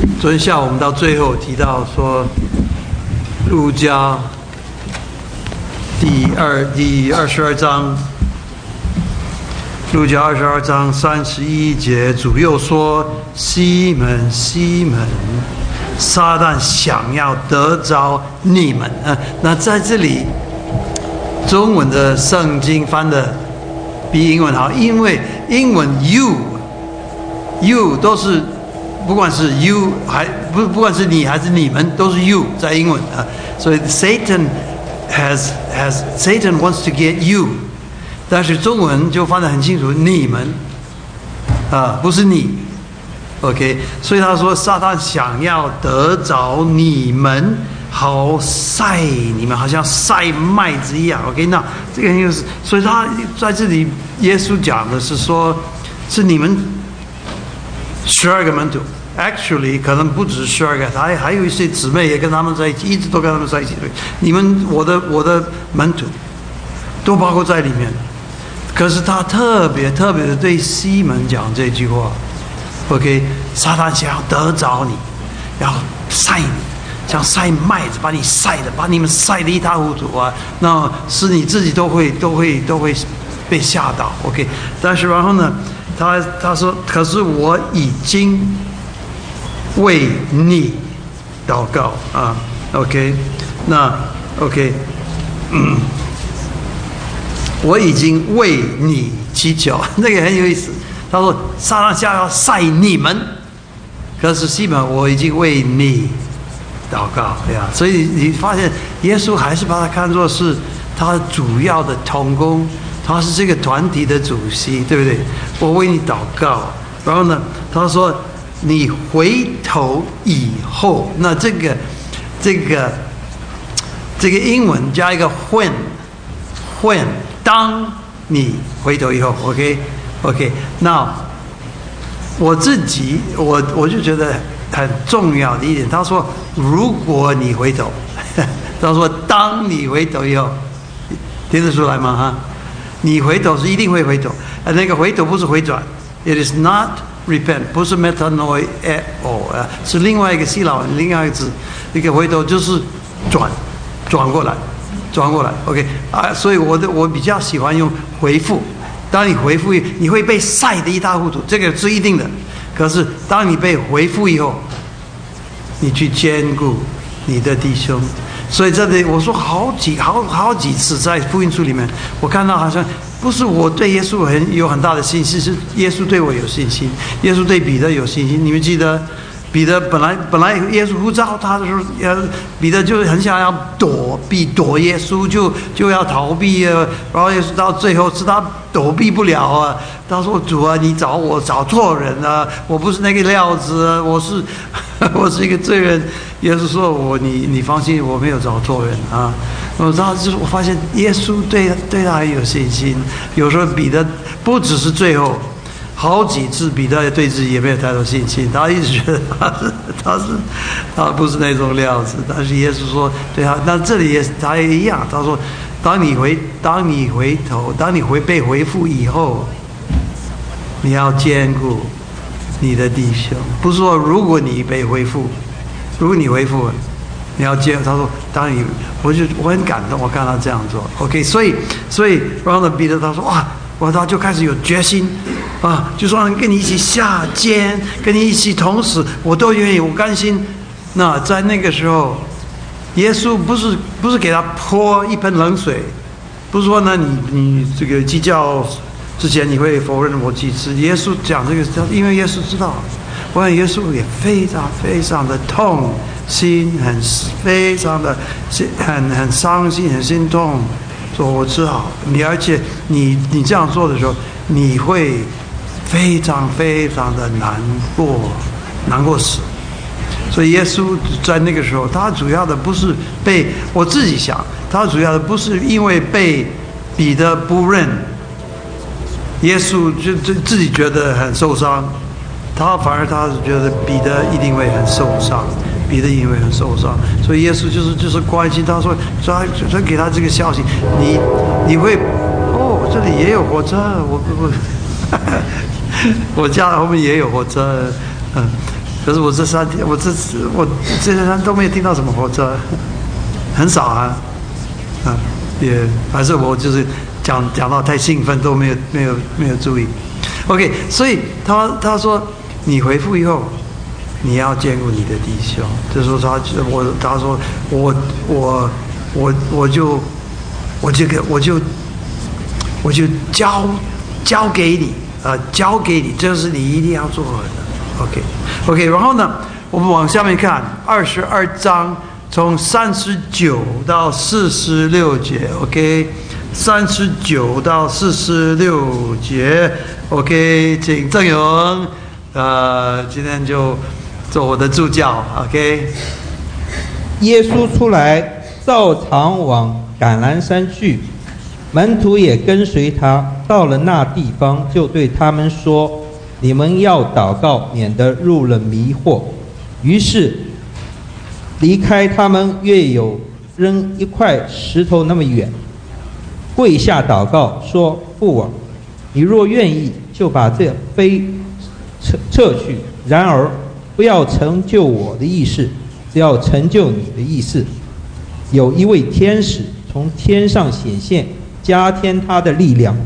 昨天下午我们到最后提到说，路加第22章，路加22章31节，主又说：“西门，西门，撒旦想要得着你们。”那在这里，中文的圣经翻的比英文好，因为英文 you 都是。不管是 you 不管是你还是你们，都是 you 在英文啊，所以 Satan wants to get you， 但是中文就翻得很清楚，你们啊，不是你 ，OK， 所以他说撒旦想要得着你们，好晒你们，好像晒麦子一样 ，OK， 那这个就是，所以他在这里耶稣讲的是说，是你们12个门徒。Actually， 可能不止12个，还有一些姊妹也跟他们在一起，一直都跟他们在一起。你们，我的门徒，都包括在里面。可是他特别的对西门讲这句话 ，OK， 撒旦想要得着你，要晒你，像晒麦子，把你们晒得一塌糊涂啊！那是你自己都会被吓到 ，OK。但是然后呢，他说，可是我已经为你祷告啊 ，OK， 那 OK， 我已经为你祈求，那个很有意思。他说撒旦想要晒你们，可是西门我已经为你祷告呀。所以你发现耶稣还是把他看作是他主要的同工，他是这个团体的主席，对不对？我为你祷告，然后呢，他说。你回头以后，那这个英文加一个 when， 当你回头以后 ，OK， 那我自己我就觉得很重要的一点，他说如果你回头，他说当你回头以后，听得出来吗？哈，你回头是一定会回头，那个回头不是回转 ，it is not。repent 不是 metanoia 是另外一个希腊文，另外一个字，一个回头就是转过来 ，OK 啊，所以我比较喜欢用回复。当你回复，你会被晒得一塌糊涂，这个是一定的。可是当你被回复以后，你去兼顾你的弟兄。所以这里我说好几次在福音书里面，我看到好像。不是我对耶稣有很大的信心，是耶稣对我有信心。耶稣对彼得有信心。你们记得，彼得本来耶稣呼召他的时候，彼得就很想要躲耶稣，就要逃避啊。然后耶稣到最后是他躲避不了啊。他说：“主啊，你找我找错人了，我不是那个料子啊，我是一个罪人。”耶稣说：“你放心，我没有找错人啊。”然后就是我发现耶稣对他很有信心。有时候彼得不只是最后好几次，彼得对自己也没有太多信心，他一直觉得他不是那种料子。但是耶稣说对他，那这里他也一样。他说，当你回头，当你被回复以后，你要兼顾你的弟兄。不是说如果你被回复，如果你回复了。你要接，他说，当然，我很感动，我看他这样做 ，OK， 所以，然后呢，彼得他说，哇，他就开始有决心，啊，就说跟你一起下监，跟你一起同死，我都愿意，我甘心。那在那个时候，耶稣不是给他泼一盆冷水，不是说呢，你这个计较之前你会否认我几次？耶稣讲这个，因为耶稣知道，我想耶稣也非常的痛。心非常的很伤心，很心痛。说我知道你，而且你这样做的时候，你会非常的难过死。所以耶稣在那个时候，他主要的不是我自己想，他主要的不是因为被彼得不认，耶稣就自己觉得很受伤，反而他是觉得彼得一定会很受伤。彼得因为很受伤，所以耶稣就是关心他，说给他这个消息，你会这里也有火车，我家后面也有火车， 可是我这3天都没有听到什么火车，很少啊，也还是我就是讲到太兴奋都没有注意。OK， 所以他说你回复以后，你要兼顾你的弟兄。这时候他说我就交给你，这是你一定要做的。OK， 然后呢，我们往下面看22章，从39到46节。OK，39到46节。OK， 请郑勇，今天就做我的助教。OK， 耶稣出来，照常往橄榄山去，门徒也跟随他。到了那地方，就对他们说：“你们要祷告，免得入了迷惑。”于是离开他们，约有扔一块石头那么远，跪下祷告说：“父啊，你若愿意，就把这杯撤去。然而不要成就我的意思，只要成就你的意思。”有一位天使从天上显现，加添他的力量。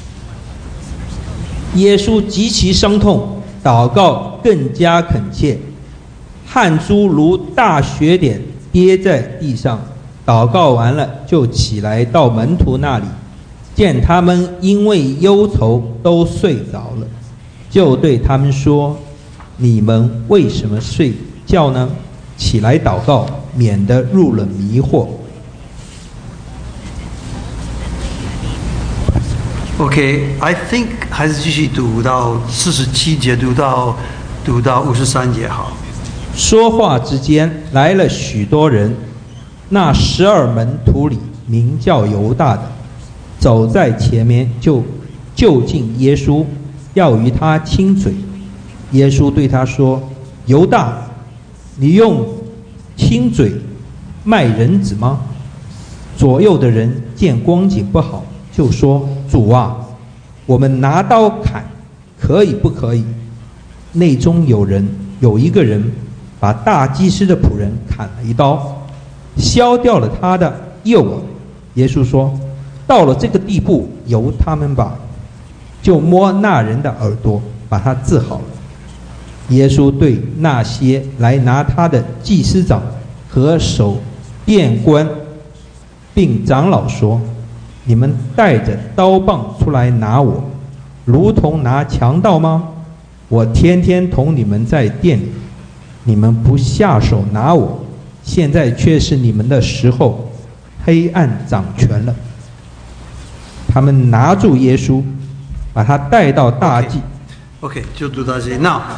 耶稣极其伤痛，祷告更加恳切，汗珠如大雪点跌在地上。祷告完了，就起来到门徒那里，见他们因为忧愁都睡着了，就对他们说：“你们为什么睡觉呢？起来祷告，免得入了迷惑。” OK，I think 还是继续读到47节，读到53节好。 说话之间，来了许多人，那12门徒里名叫犹大的，走在前面就近耶稣，要与他亲嘴。耶稣对他说：“犹大，你用亲嘴卖人子吗？”左右的人见光景不好，就说：“主啊，我们拿刀砍，可以不可以？”内中有一个人把大祭司的仆人砍了一刀，削掉了他的右耳。耶稣说：“到了这个地步，由他们吧。”就摸那人的耳朵，把他治好了。耶稣对那些来拿他的祭司长和守殿官并长老说：“你们带着刀棒出来拿我，如同拿强盗吗？我天天同你们在店里，你们不下手拿我，现在却是你们的时候，黑暗掌权了。”他们拿住耶稣，把他带到大祭。 OK， 就读到这里。那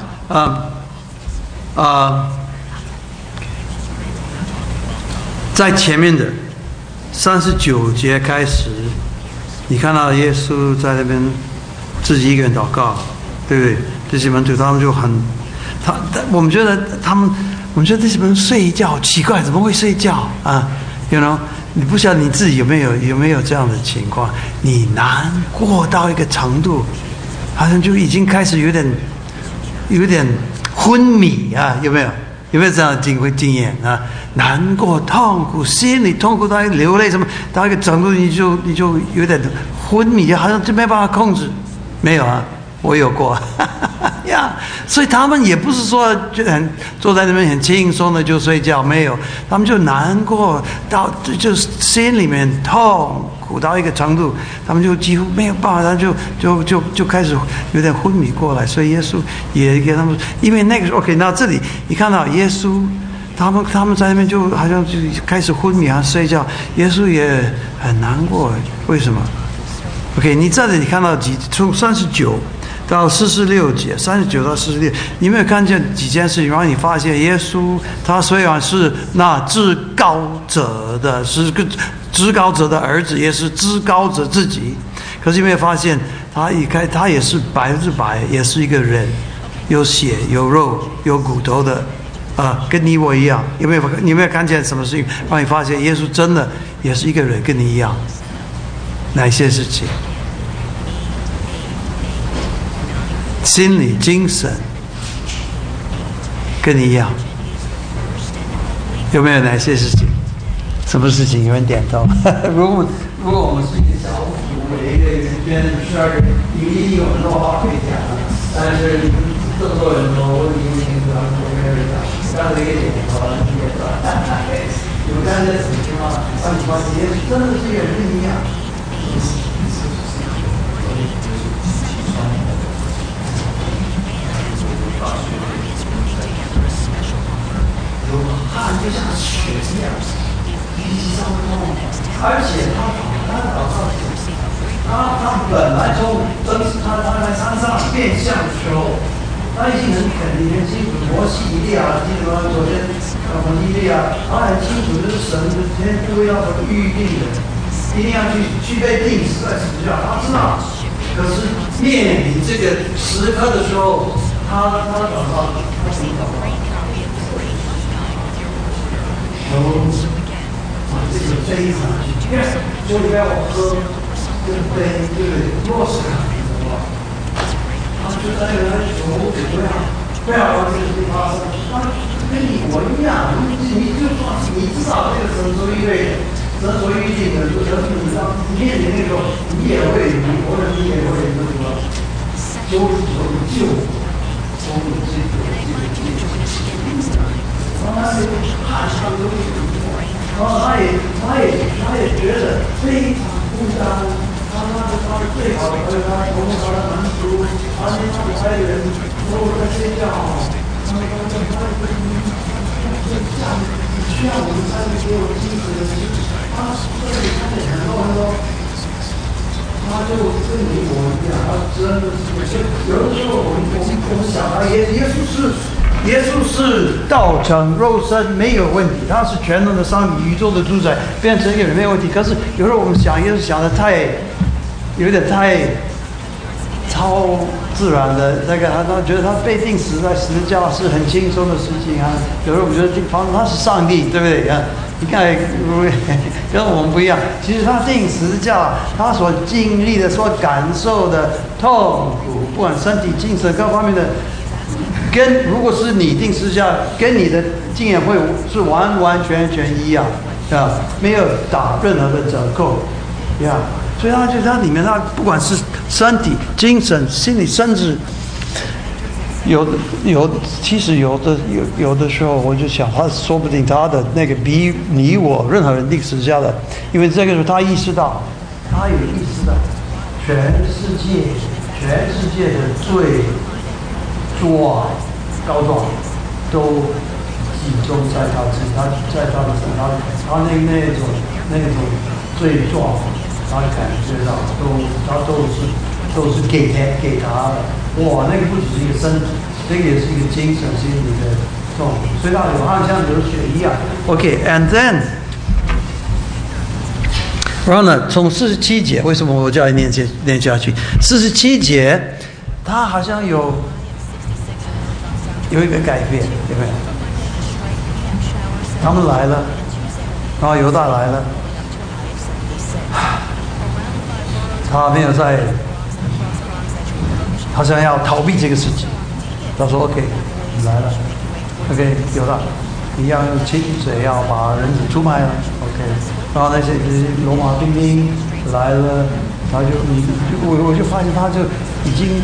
在前面的39节开始，你看到耶稣在那边自己一个人祷告，对不对？这些门徒他们就我们觉得这些人睡觉奇怪，怎么会睡觉啊 ？You know， 你不晓得你自己有没有这样的情况？你难过到一个程度，好像就已经开始有点昏迷啊？有没有这样的经验啊？难过、痛苦，心里痛苦到流泪，什么到一个程度，你就有点昏迷，好像就没办法控制。没有啊？我有过呀，所以他们也不是说就坐在那边很轻松的就睡觉，没有，他们就难过到就心里面痛苦到一个程度，他们就几乎没有办法，他就开始有点昏迷过来。所以耶稣也给他们，因为那个时候 OK， 那这里你看到耶稣。他们在那边就好像就开始昏迷啊睡觉，耶稣也很难过，为什么 ？OK， 你这里你看到从39到46节，39到46，你有没有看见几件事情？让你发现耶稣他虽然是那至高者的，是个至高者的儿子，也是至高者自己，可是有没有发现他也是100%，也是一个人，有血有肉有骨头的。跟你我一样，你有没有看见什么事情让你发现耶稣真的也是一个人，跟你一样？哪些事情？心理、精神， 跟你一样。有没有哪些事情？什么事情？有人点头。如果我们是一个小组，每一个圆圈12个，你们一定有很多话可以讲，但是这么多人说，我已经听出来我没有人讲，刚才一个点头，你也说，你们刚才怎么听吗？让你发现真的是一个人一样。汗就像血一样，一烧痛，而且他早上，他本来从他在山上变相的时候，他已经很肯定很清楚，摩西以利亚，记得吗？昨天摩西以利亚，他很清楚这是神的天父要所预定的，一定要去被钉死在十字架，他知道。可是面临这个时刻的时候，他祷告，他怎么祷告？这个非常就应该我喝这个杯，这个若是卡的话，他就在那个求不要让这个事发生。他跟我一样，你就说你知道这个神所预备的，神所预定的，就是你当面临那种你也会，或者你也会那什么，救他也觉得非常孤单，他的最好的朋友，他从他的门徒，他的爱人都在睡觉，他需要我们才能给我精神的他这里看见很多，他就跟你我一样，他真的是有的时候我们想他耶稣是道成肉身没有问题，他是全能的上帝，宇宙的主宰，变成一个人没有问题。可是有时候我们想耶稣想的有点太超自然的那个，他觉得他被钉死在十字架是很轻松的事情啊。有时候我们觉得他是上帝，对不对啊？你看，跟我们不一样。其实他钉十字架，他所经历的、所感受的痛苦，不管身体、精神各方面的。如果是你定十字架，跟你的经验会是完完全全一样，啊，没有打任何的折扣，呀，所以他里面他不管是身体、精神、心理，甚至其实有的时候我就想，他说不定他的那个比你我任何人定十字架的，因为这个时候他有意识到，全世界的最高壮都集中在他身上，他那种最壮，他感觉到都是给他的。哇，那个不只是一个身体，这个也是一个精神心理的痛苦，所以他有汗像流血一样。OK，and then， 然后呢，从47节，为什么我叫你念下去？47节，他好像有一个改变，对不对？他们来了，然后犹大来了，他没有在，好像要逃避这个事情。他说 ：“OK， 你来了 ，OK， 犹大，你要用清水要把人子出卖了 ，OK。然后那些罗马兵丁来了，然后我就发现他就已经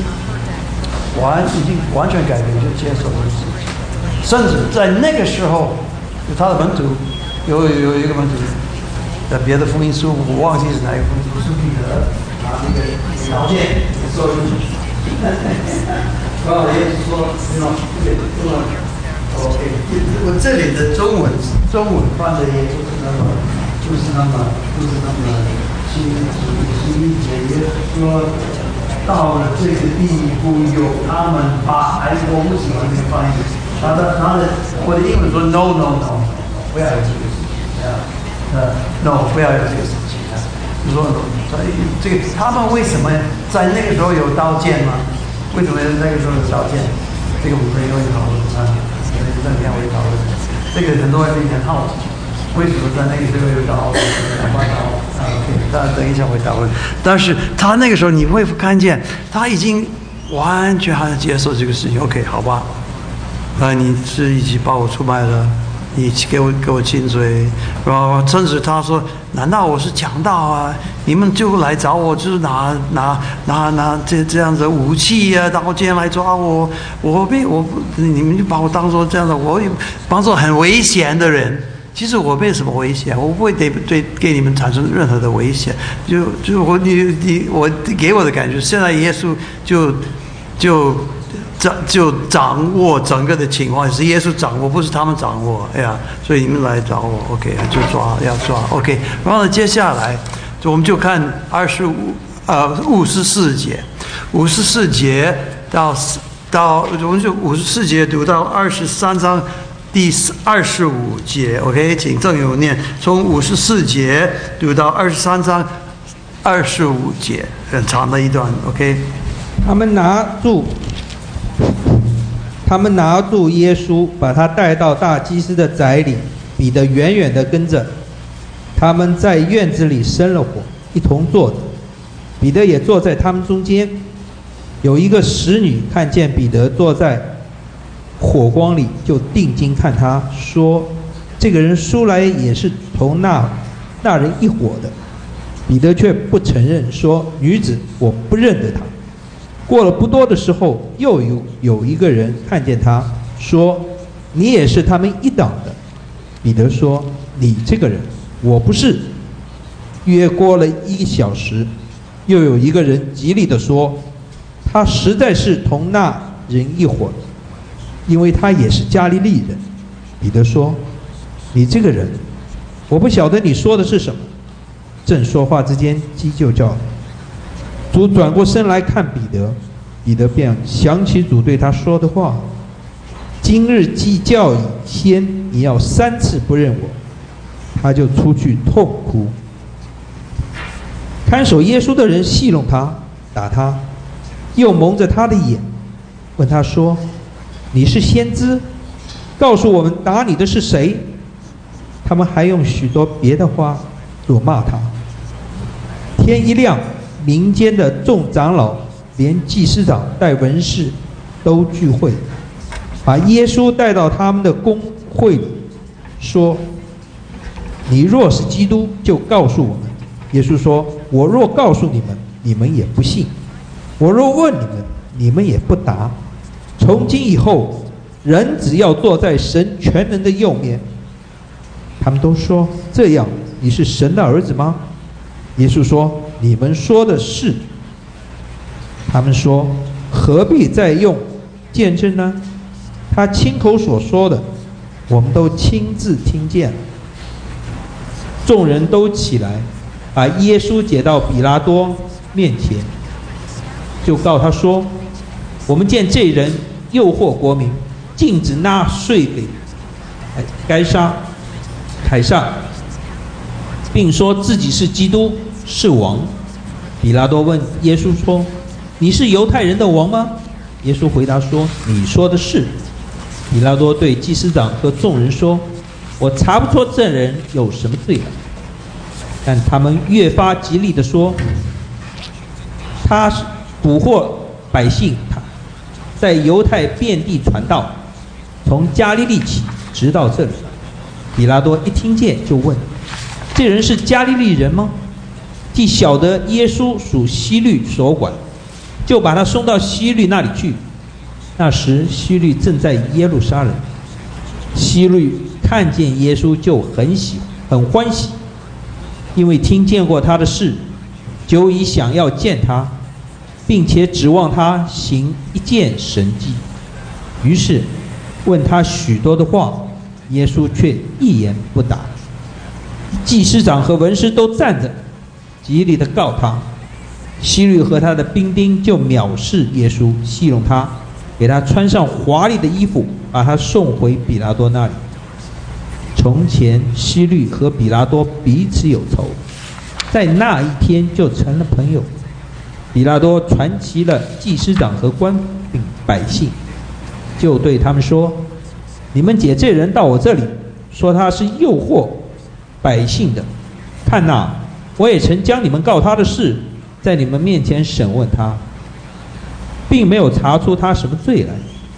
完全改变，就接受这个事情。甚至在那个时候，他的门徒有一个门徒，在别的福音书我忘记是哪一个福音书，是彼得拿那个条件说，然后耶稣说，OK， 我这里的中文翻的也不是那么心理解，也说到了这个地步，有他们我不喜欢这个翻译。我的英文说 no， 不要有这个事情，no， 不要有这个事情啊。就说这个他们为什么在那个时候有刀剑吗？为什么那个时候有刀剑？这个我们会讨论啊，这两天我会讨论。这个很多人有点好奇，为什么在那个时候有刀剑？OK， 当然等一下会讨论。但是他那个时候你会看见，他已经完全接受这个事情。OK， 好吧。 你是一起把我出卖了，你给我薪水，然后甚至他说，难道我是强盗啊？你们就来找我，就是拿这样的武器啊，刀剑来抓我，你们就把我当做这样的，我当做很危险的人。其实我没什么危险，我不会给你们产生任何的危险。就我给我的感觉，现在耶稣就掌握整个的情况，是耶稣掌握，不是他们掌握。哎呀，所以你们来找我 ，OK， 就要抓 ，OK。然后呢，接下来我们就看54节，54节到我们就54节读到23章第25节 ，OK， 请正友念，从54节读到23章25节，很长的一段 ，OK。 他们拿住耶稣，把他带到大祭司的宅里，彼得远远地跟着。他们在院子里生了火，一同坐着。彼得也坐在他们中间。有一个使女看见彼得坐在火光里，就定睛看他，说：“这个人素来也是同那人一伙的。”彼得却不承认，说：“女子，我不认得他。”过了不多的时候，又有一个人看见他，说：“你也是他们一党的。”彼得说：“你这个人，我不是。”约过了1个小时，又有一个人极力地说：“他实在是同那人一伙的，因为他也是加利利人。”彼得说：“你这个人，我不晓得你说的是什么。”正说话之间，鸡就叫了。主转过身来看彼得，彼得便想起主对他说的话：“今日鸡叫以先，你要3次不认我。”他就出去痛哭。看守耶稣的人戏弄他，打他，又蒙着他的眼，问他说：“你是先知，告诉我们打你的是谁？”他们还用许多别的话辱骂他。天一亮，民间的众长老连祭司长带文士都聚会，把耶稣带到他们的公会里，说：“你若是基督，就告诉我们。”耶稣说：“我若告诉你们，你们也不信；我若问你们，你们也不答。从今以后，人只要坐在神全能的右面。”他们都说：“这样，你是神的儿子吗？”耶稣说：“你们说的是。”他们说：“何必再用见证呢？他亲口所说的，我们都亲自听见了。”众人都起来，把耶稣解到比拉多面前，就告他说：“我们见这人诱惑国民，禁止纳税给凯撒，并说自己是基督，是王。”比拉多问耶稣说：“你是犹太人的王吗？”耶稣回答说：“你说的是。”比拉多对祭司长和众人说：“我查不出这人有什么罪来。”但他们越发极力地说：“他蛊惑百姓，他在犹太遍地传道，从加利利起，直到这里。”比拉多一听见就问：“这人是加利利人吗？”既晓得耶稣属希律所管，就把他送到希律那里去。那时希律正在耶路撒冷。希律看见耶稣就很欢喜，因为听见过他的事，久已想要见他，并且指望他行一件神迹。于是问他许多的话，耶稣却一言不答。祭司长和文士都站着，极力地告他。希律和他的兵丁就藐视耶稣，戏弄他，给他穿上华丽的衣服，把他送回比拉多那里。从前希律和比拉多彼此有仇，在那一天就成了朋友。比拉多传齐了祭司长和官并百姓，就对他们说：“你们解这人到我这里，说他是诱惑百姓的。看哪，我也曾将你们告他的事在你们面前审问他，并没有查出他什么罪来。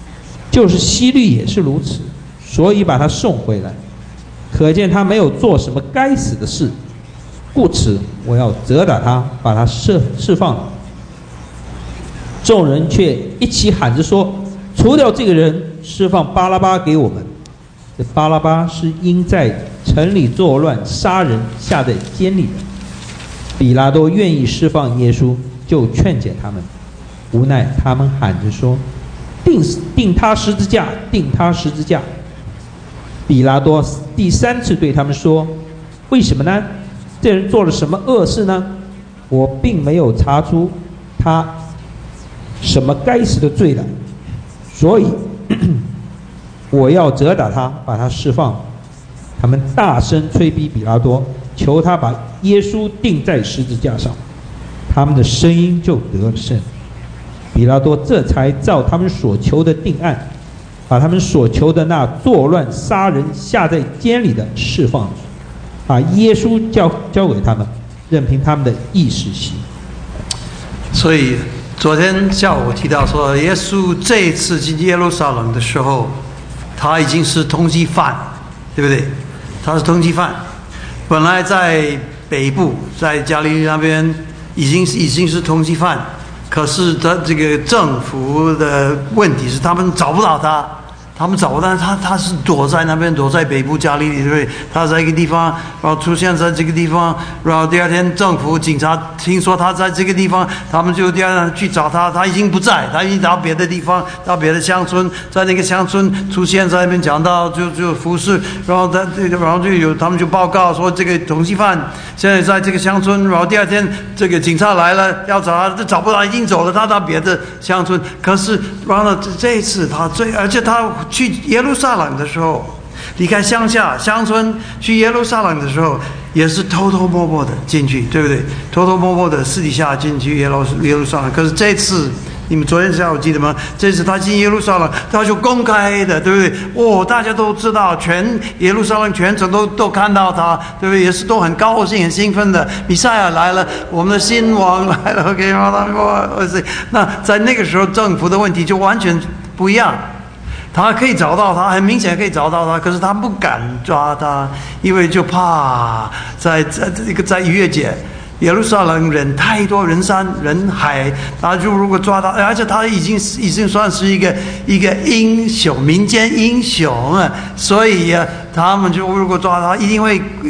就是希律也是如此，所以把他送回来。可见他没有做什么该死的事，故此我要责打他，把他释放了。众人却一起喊着说：除掉这个人，释放巴拉巴给我们。这巴拉巴是因在城里作乱杀人下在监里的。比拉多愿意释放耶稣，就劝解他们，无奈他们喊着说：钉他十字架，钉他十字架。比拉多第3次对他们说：为什么呢？这人做了什么恶事呢？我并没有查出他什么该死的罪来，所以我要责打他，把他释放。他们大声催逼比拉多，求他把耶稣钉在十字架上。他们的声音就得了胜。比拉多这才照他们所求的定案，把他们所求的那作乱杀人下在监里的释放了，把耶稣交给他们，任凭他们的意识行。 所以昨天下午我提到说，耶稣这一次进耶路撒冷的时候，他已经是通缉犯，对不对？他是通缉犯，本来在北部，在加利利那边已经是通缉犯，可是他这个政府的问题是他们找不到他。他们找不到他是躲在那边，躲在北部加利利，对不对？他在一个地方，然后出现在这个地方，然后第二天政府警察听说他在这个地方，他们就第二天去找他，他已经不在，他已经到别的地方，到别的乡村，在那个乡村出现在那边讲到就服侍，然后他们就报告说这个通缉犯现在在这个乡村，然后第二天这个警察来了要找他，找不到，已经走了，他到别的乡村。可是然后呢，这一次而且他去耶路撒冷的时候，离开乡下乡村去耶路撒冷的时候，也是偷偷摸摸的进去，对不对？偷偷摸摸的私底下进去耶路撒冷。可是这次你们昨天下午记得吗？这次他进耶路撒冷，他就公开的，对不对？大家都知道，全耶路撒冷全城都看到他，对不对？也是都很高兴、很兴奋的。弥赛亚来了，我们的新王来了。OK， 那在那个时候，政府的问题就完全不一样。他可以找到他，很明显可以找到他，可是他不敢抓他，因为就怕在逾越节，耶路撒冷人太多，人山人海，他就如果抓他，而且他已经算是一个英雄，民间英雄啊，所以他们就如果抓他，一定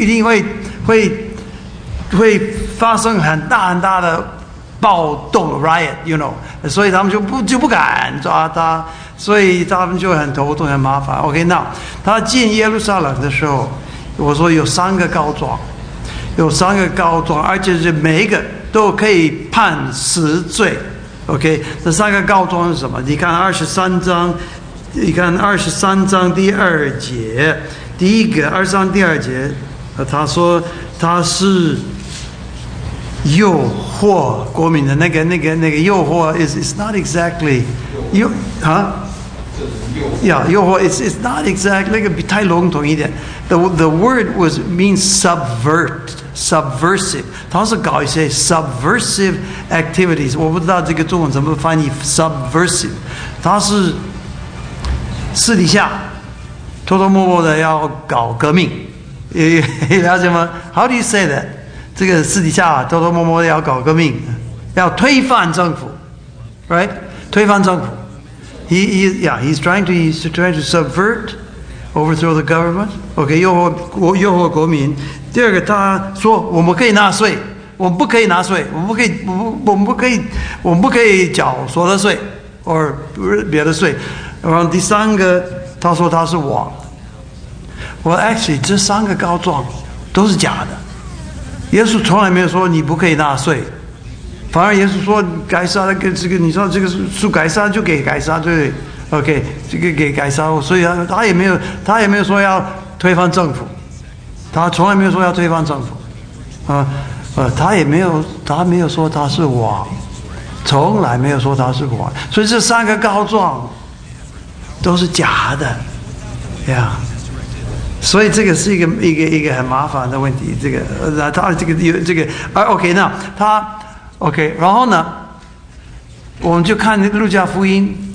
会发生很大的暴动 riot， 所以他们就不敢抓他。所以他们就很头痛很麻烦。OK， 那他进耶路撒冷的时候，我说有3个告状，而且是每一个都可以判死罪。OK， 这3个告状是什么？你看23章第2节，第一个23章第2节，他说他是诱惑国民的那个诱惑 is not exactly 诱惑 it's not exactly 那个太笼统一点。The word means subversive， 它是搞一些 subversive activities， 我不知道这个中文怎么翻译 subversive， 它是私底下偷偷摸摸的要搞革命，了解吗 ？How do you say that？ 这个私底下偷偷摸摸的要搞革命，要推翻政府 ，right？ 推翻政府。He's trying to subvert, overthrow the government. OK， 诱惑国民。第二个，他说我们可以纳税，我们不可以纳税，我们不可以缴所得税或别的税。然后第三个，他说他是王。actually 这3个告状都是假的。耶稣从来没有说你不可以纳税。反而耶稣说该杀的你说这个属该杀就给该杀，对不对 ？OK， 这个给该杀，所以他也没有说要推翻政府，他从来没有说要推翻政府，他没有说他是王，从来没有说他是王，所以这3个告状都是假的，呀。所以这个是一个很麻烦的问题，他这个OK， 那他。OK， 然后呢，我们就看路加福音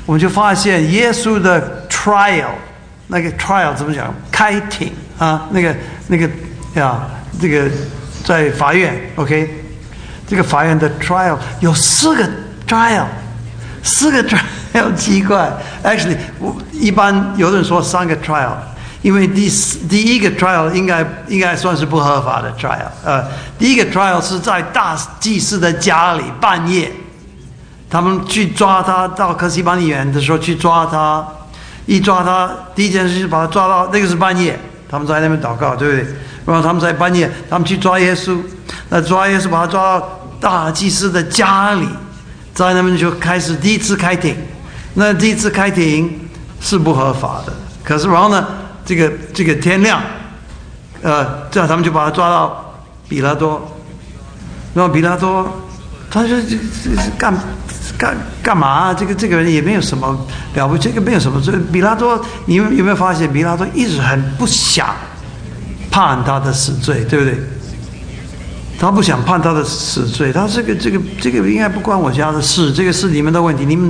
我们就发现耶稣的 trial， 那个 trial 怎么讲？开庭啊，那个呀，这个在法院 ，OK， 这个法院的 trial 有4个 trial，4个 trial 奇怪 ，actually 一般有人说3个 trial。因为第一个 trial 应该算是不合法的 trial，第一个 trial 是在大祭司的家里半夜，他们去抓他，到克西马尼园的时候去抓他，一抓他第一件事是把他抓到，那个是半夜，他们在那边祷告，对不对？然后他们在半夜，他们去抓耶稣，那抓耶稣把他抓到大祭司的家里，在那边就开始第一次开庭，那第一次开庭是不合法的，可是然后呢？这个天亮，这样他们就把他抓到比拉多，然后比拉多，他说这干嘛？这个人也没有什么了不起，这个没有什么。这比拉多，你有没有发现比拉多一直很不想判他的死罪，对不对？他不想判他的死罪，他这个应该不关我家的事，这个是你们的问题，你们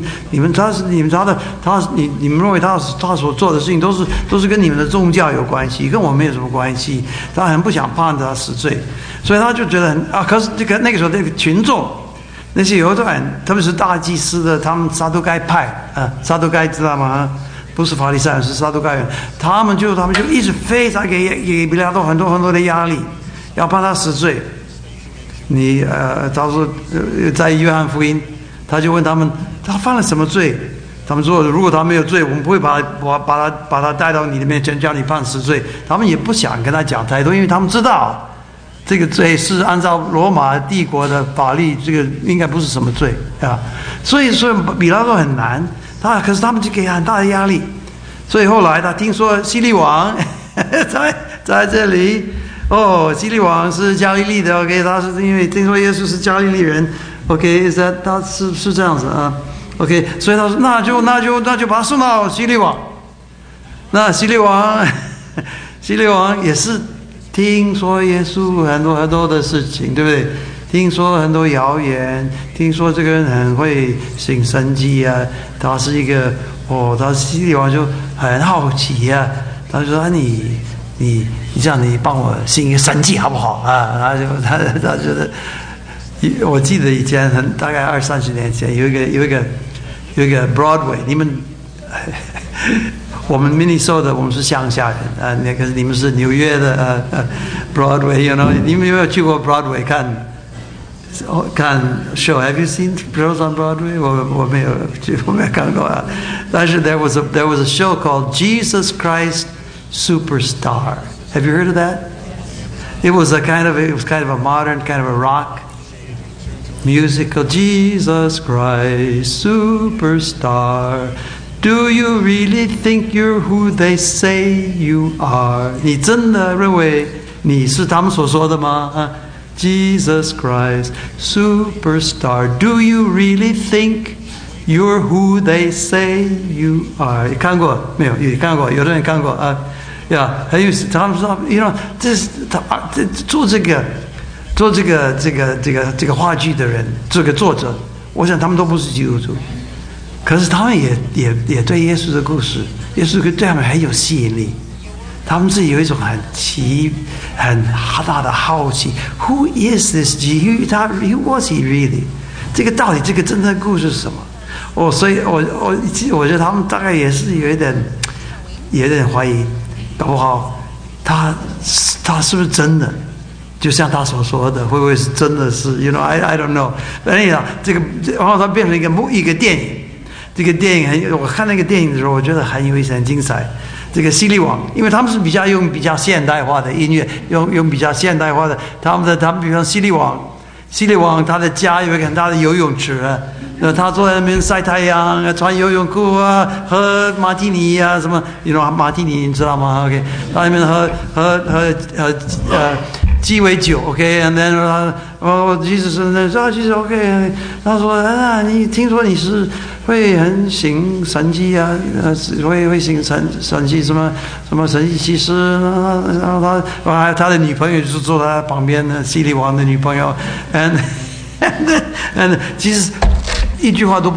认为他所做的事情都是跟你们的宗教有关系，跟我没有什么关系，他很不想判他死罪，所以他就觉得可是那个时候那个群众，那些犹太人，特别是大祭司的，他们撒都该派撒都该知道吗？不是法利赛人，是撒都该人，他们就一直非常给比拉多很多的压力，要判他死罪。他说在约翰福音，他就问他们，他犯了什么罪？他们说，如果他没有罪，我们不会把他带到你的面前，叫你判死罪。他们也不想跟他讲太多，因为他们知道这个罪是按照罗马帝国的法律，这个应该不是什么罪啊。所以比拉多很难，可是他们就给很大的压力。所以后来他听说希律王在这里。希律王是加利利的 ，OK， 他是因为听说耶稣是加利利人 ，OK， 他是这样子啊 ，OK， 所以他说那就把他送到希律王。那希律王也是听说耶稣很多的事情，对不对？听说很多谣言，听说这个人很会行神迹啊，他是一个他希律王就很好奇啊，他就说你这样，你帮我行一个神迹好不好啊？他觉得，我记得以前大概20-30年前有一个 Broadway， 你们我们 Minnesota 我们是乡下人那个你们是纽约的Broadway， 你们有没有去过 Broadway 看 show？Have you seen shows on Broadway？ 我没有看过啊。但是 there was a show called Jesus Christ Superstar. Have you heard of that? It was kind of a modern, kind of a rock musical. Jesus Christ Superstar. Do you really think you're who they say you are? 你真的认为你是他们所说的吗？Jesus Christ Superstar. Do you really think you're who they say you are? 你看过没有？有看过，有的人看过啊。很有他们说，这是做这个话剧的人，这个作者，我想他们都不是基督徒，可是他们也对耶稣的故事，耶稣对他们很有吸引力，他们自己有一种很大的好奇 ，Who is this Jesus? Who was he really? 这个到底这个真正的故事是什么？所以我觉得他们大概也是有点怀疑。搞不好他是不是真的？就像他所说的，会不会是真的是 I don't know。然后它变成一个电影。这个电影我看那个电影的时候，我觉得很有意思，很精彩。这个希律王，因为他们是用比较现代化的音乐，用比较现代化的，他们比方希律王他的家有一个很大的游泳池。他坐在那边晒太阳，穿游泳裤啊，喝马提尼啊，什么马提尼你知道吗 ？OK， 他那边喝鸡尾酒 ，OK，and then Jesus 说其实 OK， 他说你听说你是会很行神迹啊，会行神迹什么神迹奇事，然后他的女朋友就是坐在他旁边的希律王的女朋友，and 其实一句话都不讲，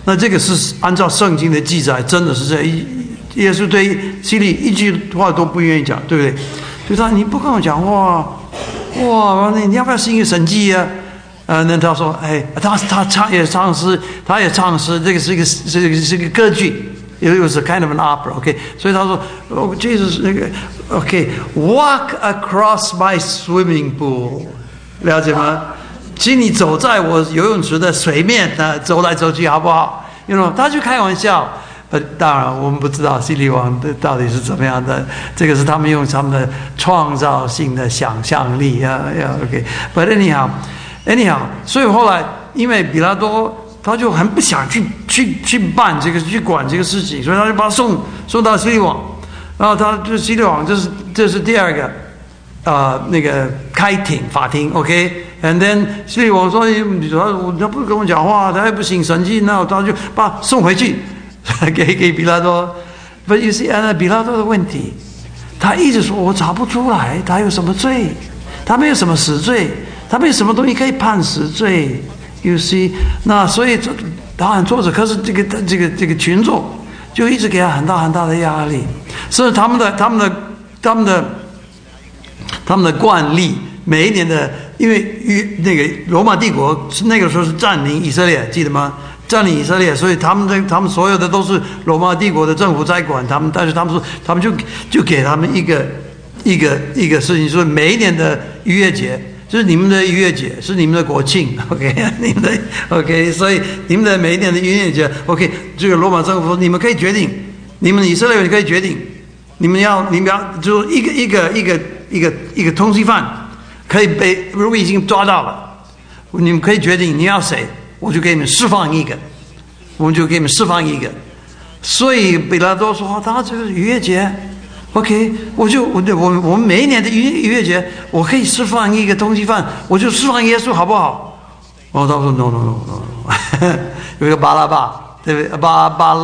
那这个是按照圣经的记载，真的是这样。耶稣对希律一句话都不愿意讲，对不对？所以他你不跟我讲话，哇，你要不要行一个神迹啊？那他说，哎，他也唱诗，这个是一个歌剧。It was a kind of an opera, okay. 所以他说 ，Oh Jesus， 那个 ，OK，walk across my swimming pool， 了解吗？请你走在我游泳池的水面，走来走去，好不好 ？You know， 他就开玩笑。当然，我们不知道希律王到底是怎么样的，这个是他们用他们的创造性的想象力OK，But anyhow，所以后来因为比拉多。他就很不想去办这个去管这个事情，所以他就把他送到希律王，然后他就希律王这是第二个那个开庭法庭 OK，and then 希律王说他不跟我讲话，他也不行神迹，那他就把他送回去给比拉多。But you see， 比拉多的问题，他一直说我查不出来他有什么罪，他没有什么死罪，他没有什么东西可以判死罪。You see， 那所以导演作者，可是这个群众就一直给他很大的压力，所以他们的惯例，每一年的，因为那个罗马帝国那个时候是占领以色列，记得吗？占领以色列，所以他们所有的都是罗马帝国的政府在管他们，但是他们说他们就给他们一个事情，说每一年的逾越节。就是你们的逾越节，是你们的国庆 ，OK， 你们的 OK， 所以你们的每一年的逾越节 ，OK， 这个罗马政府说你们可以决定，你们以色列人可以决定，你们要就一个通缉犯可以被，如果已经抓到了，你们可以决定你要谁，我就给你们释放一个，我们就给你们释放一个。所以比拉多说，他这个逾越节。OK， 我们每一年的逾越节，我可以释放一个通缉犯，我就释放耶稣，好不好？他说 no， 有一个巴拉巴，对不对？巴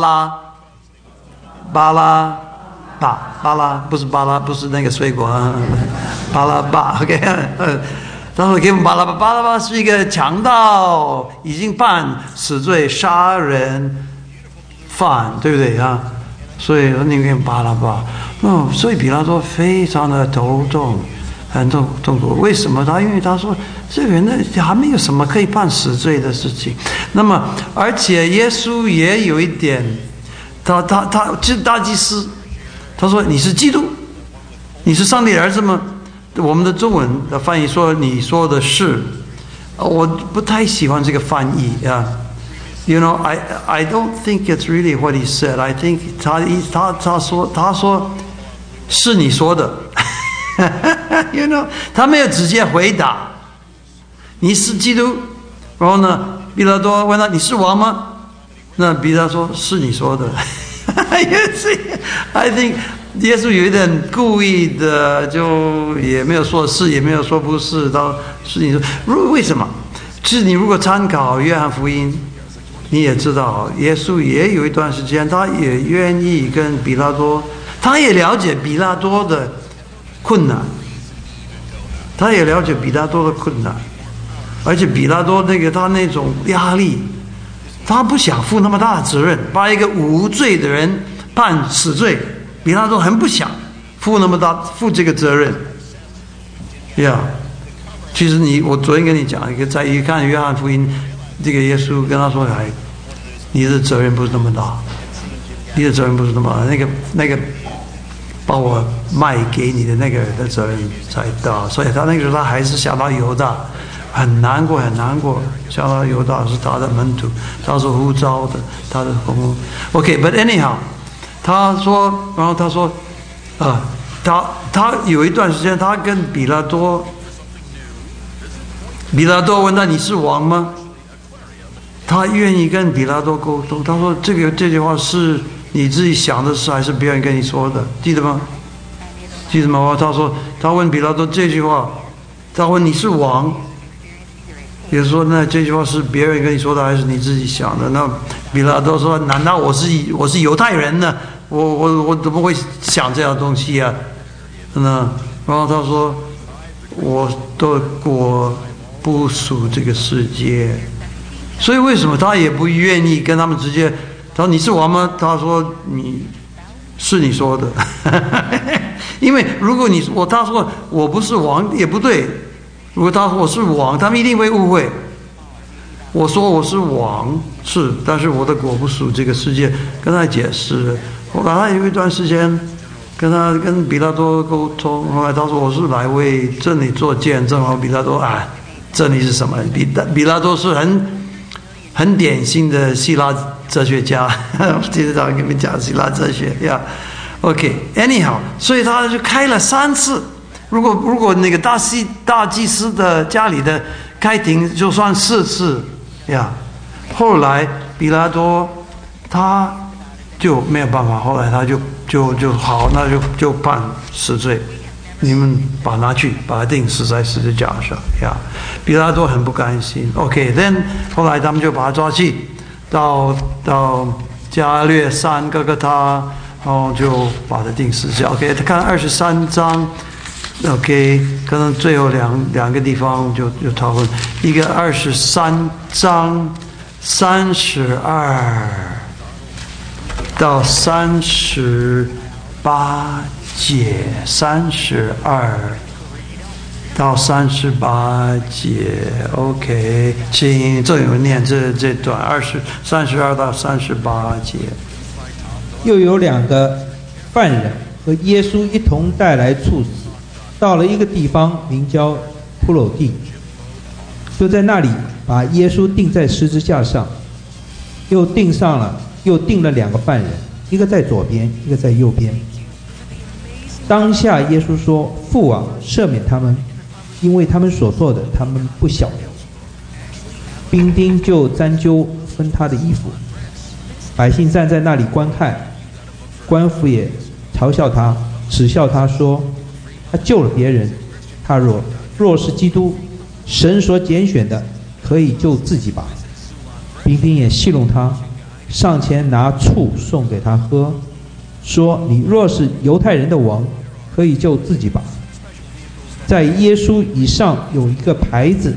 拉不是巴拉，不是那个水果啊，巴拉巴 OK， 他说给我们巴拉巴是一个强盗，已经判死罪杀人犯，对不对啊？所以你给巴拉巴。所以比拉多非常的头痛，很痛苦。为什么？因为他说这个人呢还没有什么可以判死罪的事情。那么，而且耶稣也有一点，他是大祭司，他说你是基督，你是上帝的儿子吗？我们的中文的翻译说你说的是，我不太喜欢这个翻译啊。You know, I don't think it's really what he said. I think 他说。是你说的，you know， 他没有直接回答，你是基督，然后呢，比拉多问他你是王吗？那比拉说是你说的，you see， I think 耶稣有一点故意的，就也没有说是，也没有说不是，到是你说，为什么？就是你如果参考约翰福音，你也知道，耶稣也有一段时间，他也愿意跟比拉多。他也了解比拉多的困难，而且比拉多他那种压力，他不想负那么大的责任，把一个无罪的人判死罪，比拉多很不想负这个责任。其实我昨天跟你讲一个，在一看约翰福音，这个耶稣跟他说：“你的责任不是那么大，那个。”把我卖给你的那个人的责任才大，所以他那个时候他还是想到犹大，很难过，想到犹大是他的门徒，他是呼召的，他的公公。OK，but anyhow， 他说，他有一段时间，他跟比拉多问他你是王吗？他愿意跟比拉多沟通。他说这句话是。你自己想的事还是别人跟你说的，记得吗？他问比拉多这句话，他问你是王，也说那这句话是别人跟你说的还是你自己想的？那比拉多说：难道我是犹太人呢？我怎么会想这样的东西啊？然后他说：我不属这个世界， 所以为什么他也不愿意跟他们直接？他说你是王吗？他说你是你说的，因为如果他说我不是王也不对，如果他说我是王，他们一定会误会。我说我是王是，但是我的国不属这个世界，跟他解释。后来他有一段时间跟比拉多沟通，后来他说我是来为真理做见证。然后比拉多真理是什么？比拉多是很典型的希腊哲学家，接着跟你们讲希腊哲学呀。OK，anyhow，所以他就开了3次。如果那个大祭司的家里的开庭就算4次呀。后来比拉多他就没有办法，后来他就好，那就判死罪。你们把他钉死在十字架上呀！比拉多很不甘心。OK，then 后来他们就把他抓去，到加略山哥哥他，然后就把他钉死架。OK， 他看23章。OK， 可能最后两个地方就讨论，一个23章32到38节，32到38节 ，OK， 请郑友念这段32到38节。 又有2个犯人和耶稣一同带来处死，到了一个地方名叫扑楼地，就在那里把耶稣钉在十字架上，又钉了2个犯人，一个在左边，一个在右边。当下耶稣说：“父啊，赦免他们，因为他们所做的，他们不晓得。”兵丁就沾揪分他的衣服，百姓站在那里观看，官府也嘲笑他，耻笑他说：“他救了别人，他若是基督，神所拣选的，可以救自己吧。”兵丁也戏弄他，上前拿醋送给他喝，说：“你若是犹太人的王，可以救自己吧。”在耶稣以上有一个牌子，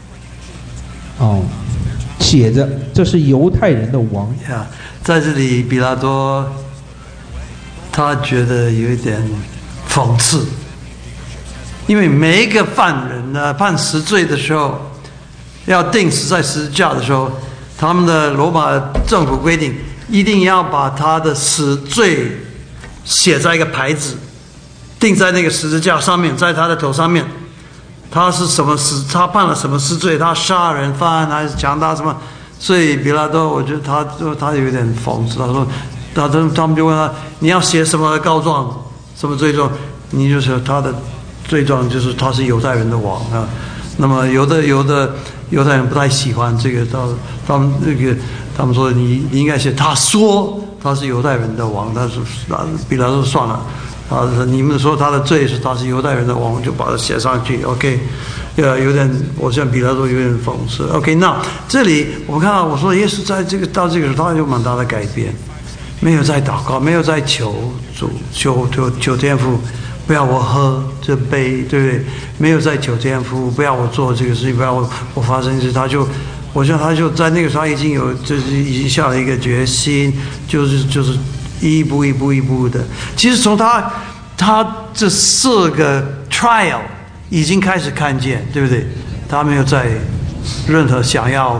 写着这是犹太人的王。 在这里比拉多他觉得有一点讽刺，因为每一个犯人呢判死罪的时候，要钉死在十字架的时候，他们的罗马政府规定一定要把他的死罪写在一个牌子，钉在那个十字架上面，在他的头上面，他是什么死，他判了什么死罪，他杀人犯还是强盗什么。所以比拉多我觉得他有点讽刺，他说他们就问他你要写什么告状，什么罪状，你就说他的罪状就是他是犹太人的王啊。那么有的犹太人不太喜欢这个，他们说你应该写他说他是犹太人的王，但是比拉多算了，你们说他的罪是他是犹太人的王，就把它写上去。OK， 有点，我想比拉多有点讽刺。OK， 那这里我们看到，我说耶稣在到这个时候，他有蛮大的改变，没有在祷告，没有在求主，求天父不要我喝这杯，对不对？没有在求天父不要我做这个事情，不要我发生这，我想他就在那个时候已经下了一个决心，就是一步的。其实从他这4个 trial 已经开始看见，对不对？他没有在任何想要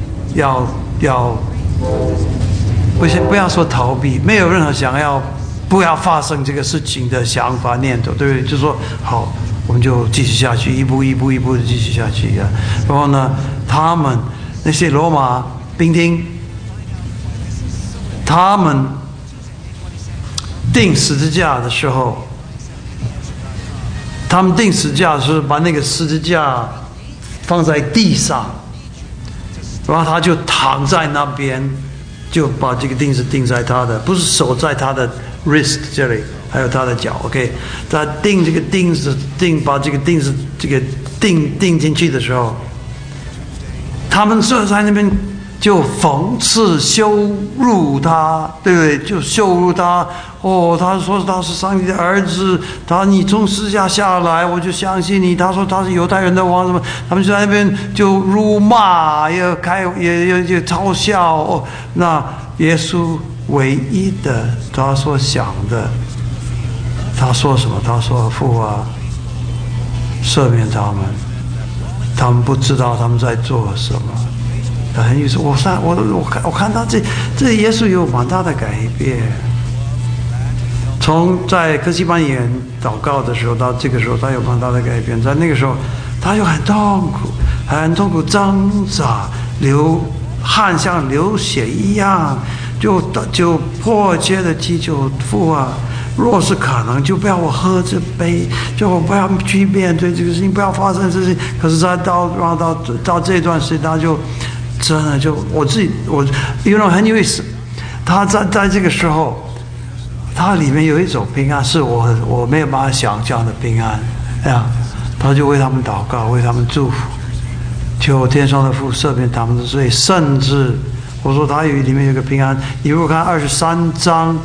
不要说逃避，没有任何想要不要发生这个事情的想法念头，对不对？就说好，我们就继续下去，一步的继续下去啊。然后呢，他们那些罗马兵丁，他们钉十字架的时候，把那个十字架放在地上，然后他就躺在那边，就把这个钉子钉在他的，不是手在他的 wrist 这里，还有他的脚。OK， 他钉这个钉子，把这个钉子钉进去的时候，他们就在那边就讽刺羞辱他，对不对？就羞辱他。哦，他说他是上帝的儿子，你从十字架下来，我就相信你。他说他是犹太人的王，什么？他们就在那边就辱骂，也嘲笑。哦，那耶稣唯一的他所想的，他说什么？他说：“父啊，赦免他们，他们不知道他们在做什么。”很有意思，我看到这耶稣有蛮大的改变。从在客西马尼园祷告的时候到这个时候，他有蛮大的改变。在那个时候，他又很痛苦，挣扎，流汗像流血一样，就迫切的祈求父啊，若是可能，就不要我喝这杯，就我不要去面对这个事情，不要发生这事情。可是他到这段时间，他就真的就我因为很有意思，他在这个时候。它里面有一种平安，是我没有办法想象的平安呀。他就为他们祷告，为他们祝福，求天上的父赦免他们的罪。甚至我说他里面有个平安，你如果看23章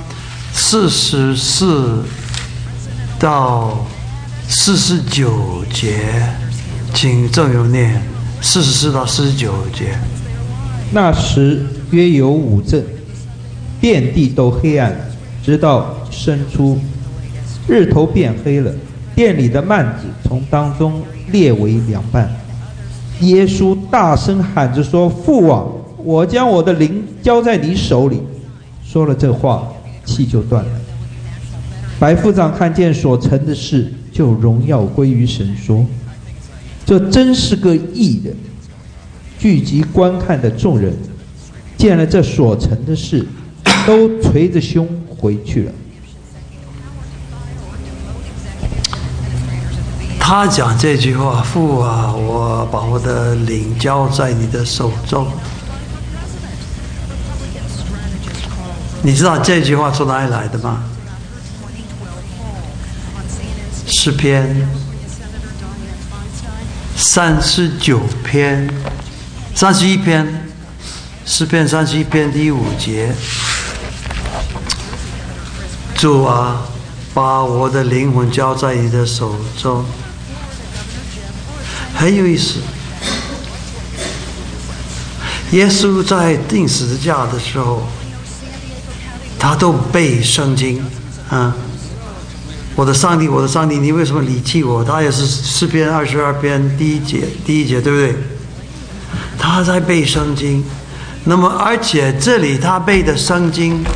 44到49节，请正友念44到49节。 那时约有5阵，遍地都黑暗，直到申初，日头变黑了，殿里的幔子从当中裂为2半。耶稣大声喊着说：“父啊，我将我的灵交在你手里。”说了这话，气就断了。百夫长看见所成的事，就荣耀归于神，说：“这真是个异人。”聚集观看的众人见了这所成的事，都捶着胸回去了。 他讲这句话：“父啊，我把我的灵交在你的手中。”你知道这句话从哪里来的吗？诗篇31篇，诗篇31篇第5节。主啊，把我的灵魂交在你的手中。很有意思，耶稣在钉十字架的时候，他都背圣经啊。我的上帝，我的上帝，你为什么离弃我？他也是诗篇22篇第一节，对不对？他在背圣经。那么，而且这里他背的圣经，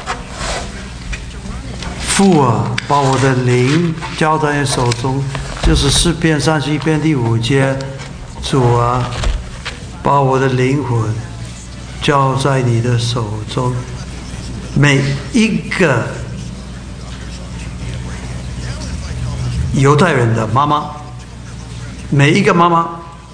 父啊，把我的灵交在你手中，就是诗篇31篇第5节。主啊，把我的灵魂交在你的手中。每一个犹太人的妈妈，每一个妈妈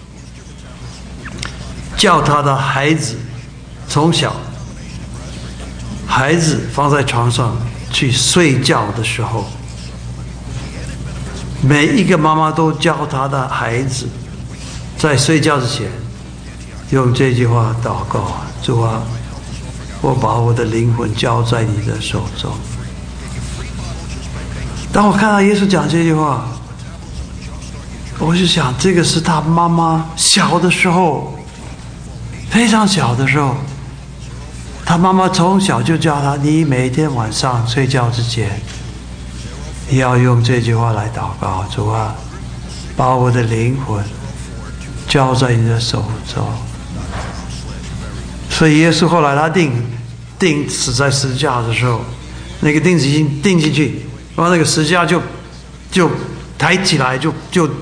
叫她的孩子从小，孩子放在床上去睡觉的时候，每一个妈妈都教她的孩子在睡觉之前用这句话祷告：主啊，我把我的灵魂交在你的手中。当我看到耶稣讲这句话，我就想，这个是他妈妈小的时候，非常小的时候，他妈妈从小就教他：你每天晚上睡觉之前，你要用这句话来祷告：主啊，把我的灵魂交在你的手中。所以耶稣后来他钉死在十字架的时候，那个钉子已经钉进去，然后那个十字架就抬起来，就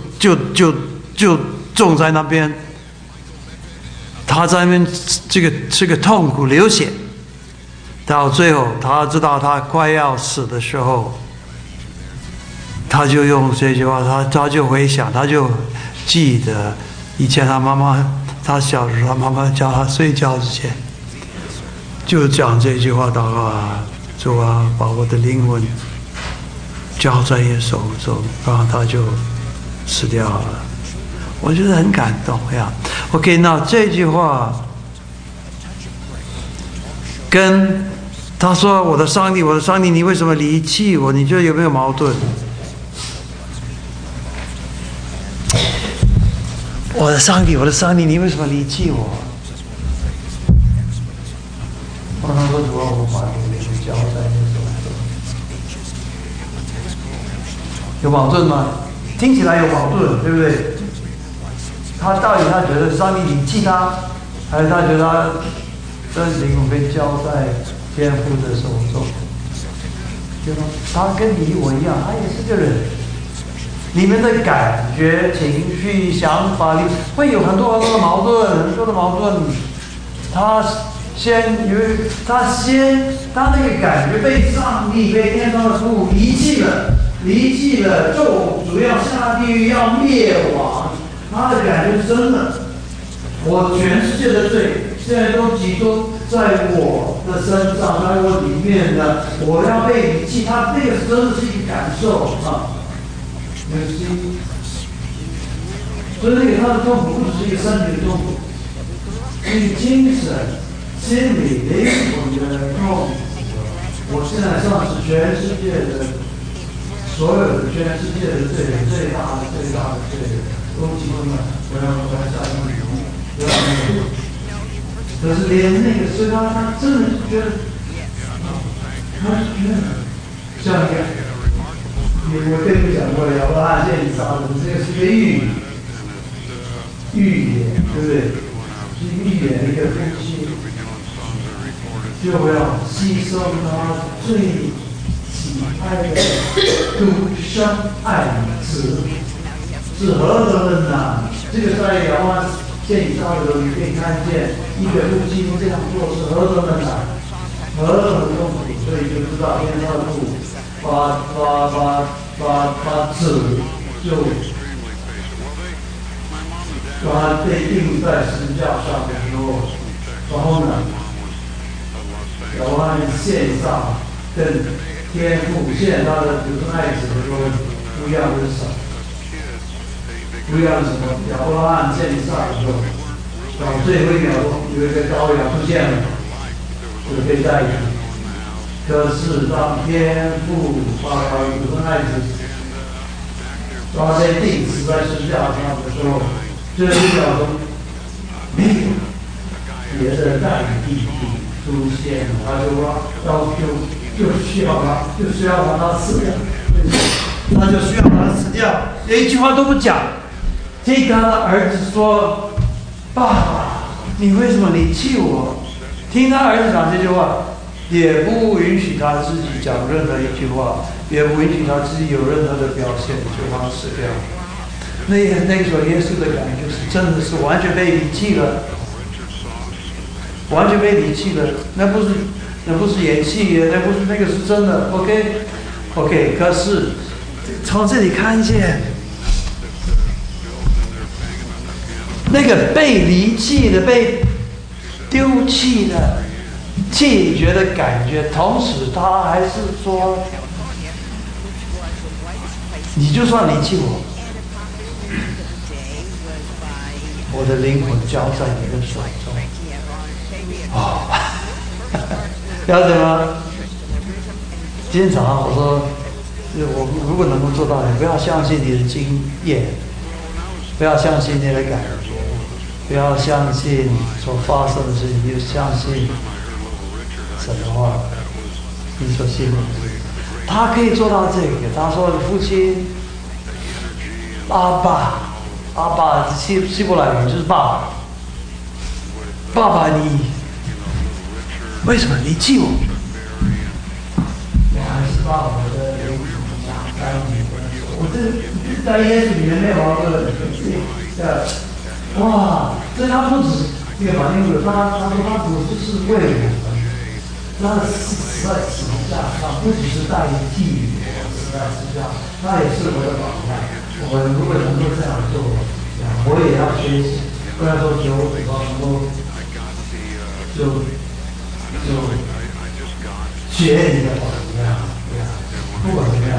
种在那边。他在那边这个痛苦流血，到最后他知道他快要死的时候，他就用这句话，他就回想，他就记得以前他妈妈，他小时候他妈妈叫他睡觉之前就讲这句话：祷告啊，主啊，把我的灵魂交在你手中。然后他就死掉了。我觉得很感动呀。OK， 那这句话跟他说：“我的上帝，我的上帝，你为什么离弃我？”你觉得有没有矛盾？我的上帝，我的上帝，你为什么离弃我？我他说：“主啊，我把你的交在你手中。”有矛盾吗？听起来有矛盾，对不对？他到底他觉得上帝离弃他，还是他觉得他的灵魂被交在天父的手中？对吗？他跟你我一样，他也是个人。你们的感觉、情绪、想法里会有很多的矛盾，很多的矛盾。他那个感觉被上帝、被天上的父离弃了，就主要下地狱，要灭亡。他的感觉是真的，我全世界的罪现在都集中在我的身上，在我里面呢，我要被离弃。他那个真的是一个感受啊。所以那个他的痛苦不只是一个身体的痛苦，是一个精神、心理、灵魂的痛苦。我现在算是全世界的所有的全世界的罪人，最大的罪人，都集中了。我要下一步，可是连那个，所以他真的是觉得，他是觉得像一个。我跟你讲过了，亚伯拉罕献以撒的，这个是一个预言，对不对？是预言一个夫妻就要牺牲他最喜爱的独生爱子，是何等的难！这个在亚伯拉罕献以撒的时候，你可以看见一个夫妻这样做是何等的难，何等的痛苦，所以就知道天上的父。把子就把他被钉在十字架上的时候，然后呢，亚伯拉罕献上跟天父献他的独生爱子的时候不一样的是什么？不一样的什么？亚伯拉罕献上的时候，到最后一秒钟有一个羔羊出现了，就被代替。可是当天父把他独生爱子把他钉死在十字架上的时候，这一秒钟没有别的代替品出现，他就需要把他死掉，他就需要把他死掉，连一句话都不讲。听他的儿子说：“爸爸，你为什么离弃我？”听他儿子讲这句话。也不允许他自己讲任何一句话，也不允许他自己有任何的表现，就把他死掉。那个时候，耶稣的感觉是真的是完全被离弃了，完全被离弃了。那不是演戏，那个是真的。OK， 可是从这里看见那个被离弃的、被丢弃的。气绝的感觉，同时他还是说：“你就算离弃我，我的灵魂交在你的手中。”哦，了解吗？今天早上我说，我如果能够做到，你不要相信你的经验，不要相信你的感觉，不要相信所发生的事情，就相信。神的话，你所信的，他可以做到这个。他说：“父亲，阿爸，希伯来语就是爸爸。爸爸，你为什么离弃我？我还是把我的灵魂拿在你的手。我这在耶稣里面没有矛盾。哇，这他不止这个反应者，他说他不是为我。”他的死在十字架上，不只是代替我死在十字架，他也是我的榜样。我如果能够这样做，我也要学习，不要说求我能够就学你的榜样，不管怎么样，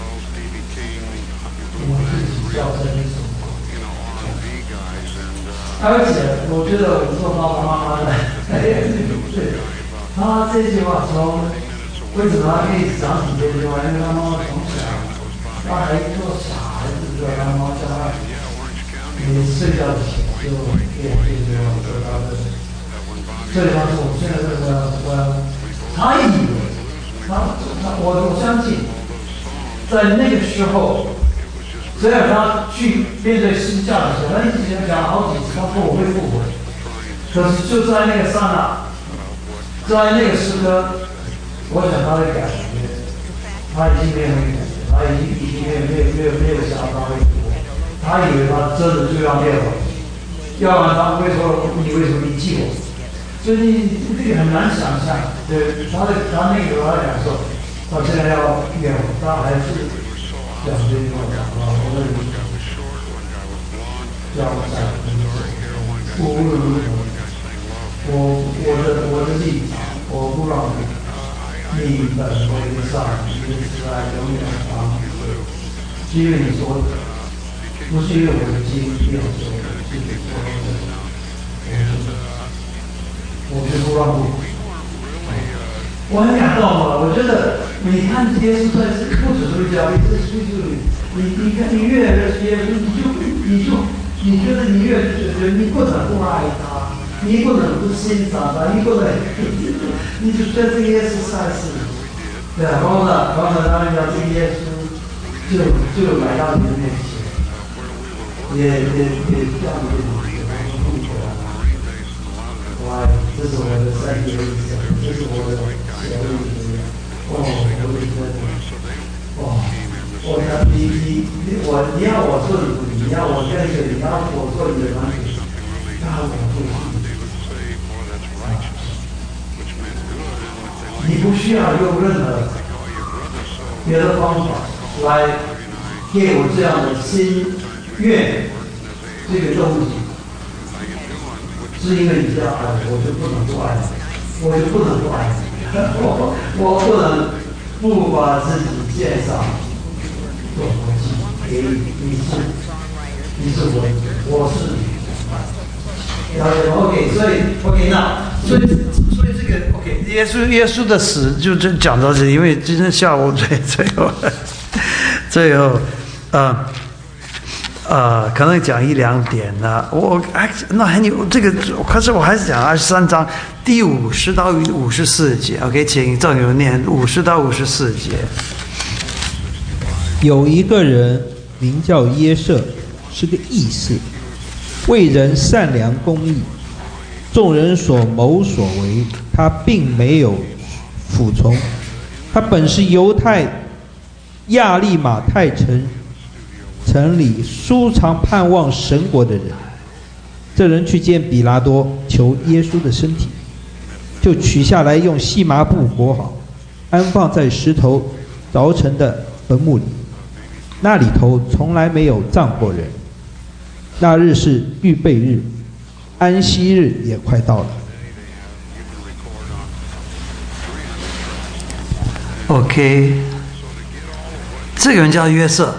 我自己要在那种。 而且我觉得我做爸爸妈妈的，对，他这句话从为什么他可以讲起这句话？因为他妈妈从小，他还做傻孩子，他妈妈叫他，你睡觉前就练这句话，说他的，所以他说我现在这个他以为我相信，在那个时候。虽然他去面对十字架的时候，他一直讲了好几次，他说我会复活。可是就在那个刹那，在那个时刻，我想他会感觉，他已经没有那个感觉，他已经没有想到他会复活。他以为他真的就要灭亡，要不然他不会说你为什么遗弃我？所以你这个很难想象，对他那个时候他感受，他现在要灭亡，他还是。讲这句话讲啊，我的理想，叫在无论如何，我的立场，我不让你本为上，你的慈爱永远长久。是因为你说的，不是因为我的经验说的，是你说的，我是不让步。我很感动啊！我觉得你看耶稣在不只是教育，这是你看你越耶稣，你觉得你越觉得你不能不爱他，你不能不欣赏他，你不能，你就觉得这个耶稣实在是，对啊，然后他们讲这个耶稣就来到你的面前，也这样子，哇，这是我的三节意思，这是我的。你要我做你要我跟着你要我做你的男子，那我不行。你不需要用任何别的方法来给我这样的心愿，这个东西，是因为你这样爱我，我就不能不爱你，我就不能不爱你。我不能不把自己介绍做活祭给你，你是我是你。OK， 所以那所以这个 OK， 耶稣的死就讲到这里，因为今天下午最后可能讲一两点呢。那很有这个，可是我还是讲23章第50到54节。OK， 请郑友念50到54节。 有一个人名叫耶瑟，是个义士，为人善良公义，众人所谋所为，他并没有服从。他本是犹太亚利马太城里素常盼望神国的人。这人去见比拉多，求耶稣的身体，就取下来，用细麻布裹好，安放在石头凿成的坟墓里。那里头从来没有葬过人。那日是预备日，安息日也快到了。 OK， 这个人叫约瑟，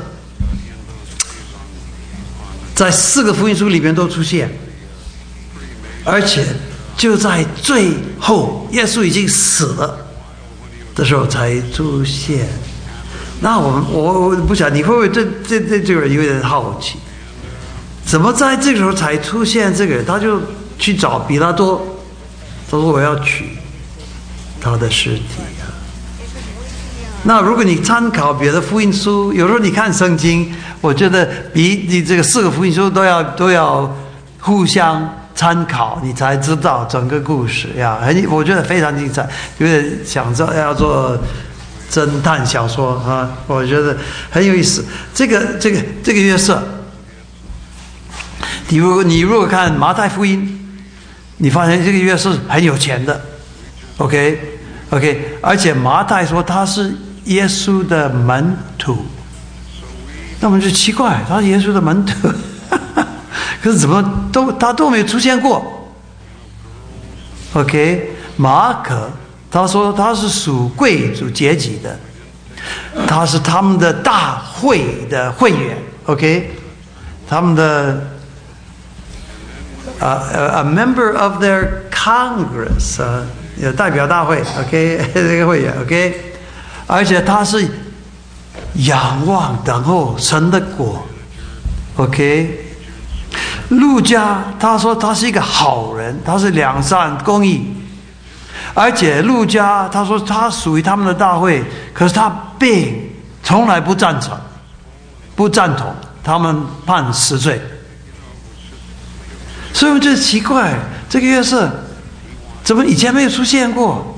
在4个福音书里面都出现，而且就在最后耶稣已经死了的时候才出现。那我不晓得你会不会对这个人有点好奇，怎么在这个时候才出现这个人？他就去找比拉多，他说我要取他的尸体啊。那如果你参考别的福音书，有时候你看圣经，我觉得比你这个4个福音书都要互相参考，你才知道整个故事呀。我觉得非常精彩，有点想知道要做侦探小说啊，我觉得很有意思。这个约瑟，你如果看马太福音，你发现这个约瑟很有钱的 ，OK， 而且马太说他是耶稣的门徒，那我们就奇怪，他是耶稣的门徒，可是怎么他都没有出现过 ？OK， 马可。他说他是属贵族阶级的，他是他们的大会的会员 ，OK， 他们的 a member of their Congress 有代表大会 ，OK 这个会员 OK， 而且他是仰望等候神的国 ，OK。路加他说他是一个好人，他是良善公义，而且路加他说他属于他们的大会，可是他并从来不赞成、不赞同他们判死罪。所以我觉得奇怪，这个约瑟怎么以前没有出现过？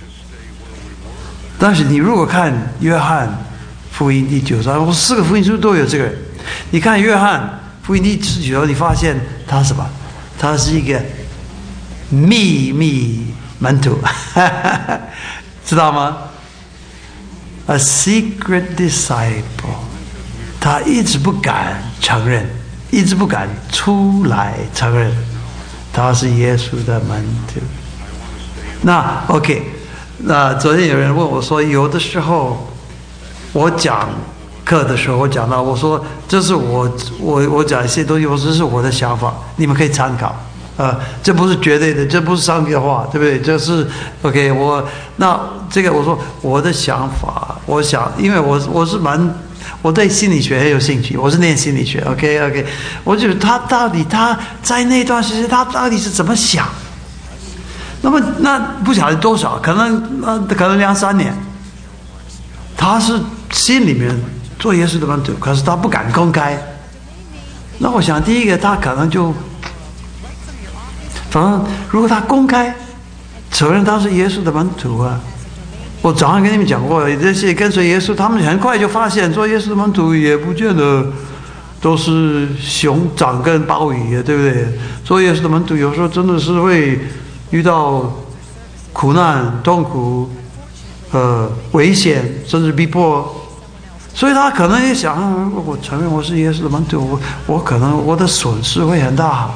但是你如果看约翰福音第9章，我4个福音书都有这个人。你看约翰福音第19章，你发现他什么？他是一个秘密门徒，知道吗 ？A secret disciple， 他一直不敢承认，一直不敢出来承认他是耶稣的门徒。那 OK， 那昨天有人问我说，有的时候我讲课的时候，我讲到我说这是我讲一些东西，我说这是我的想法，你们可以参考。这不是绝对的，这不是上帝的话，对不对？这是 OK。那这个我说我的想法，我想，因为我对心理学很有兴趣，我是念心理学 ，OK。我觉得他在那段时间他到底是怎么想？那不晓得多少，可能2-3年，他是心里面做耶稣的门徒，可是他不敢公开。那我想，第一个他可能就，反正如果他公开承认他是耶稣的门徒啊，我早上跟你们讲过，这些跟随耶稣，他们很快就发现做耶稣的门徒也不见得都是熊掌跟鲍鱼，对不对？做耶稣的门徒有时候真的是会遇到苦难、痛苦、危险，甚至逼迫。所以他可能也想，我承认我是耶稣的门徒，我可能我的损失会很大，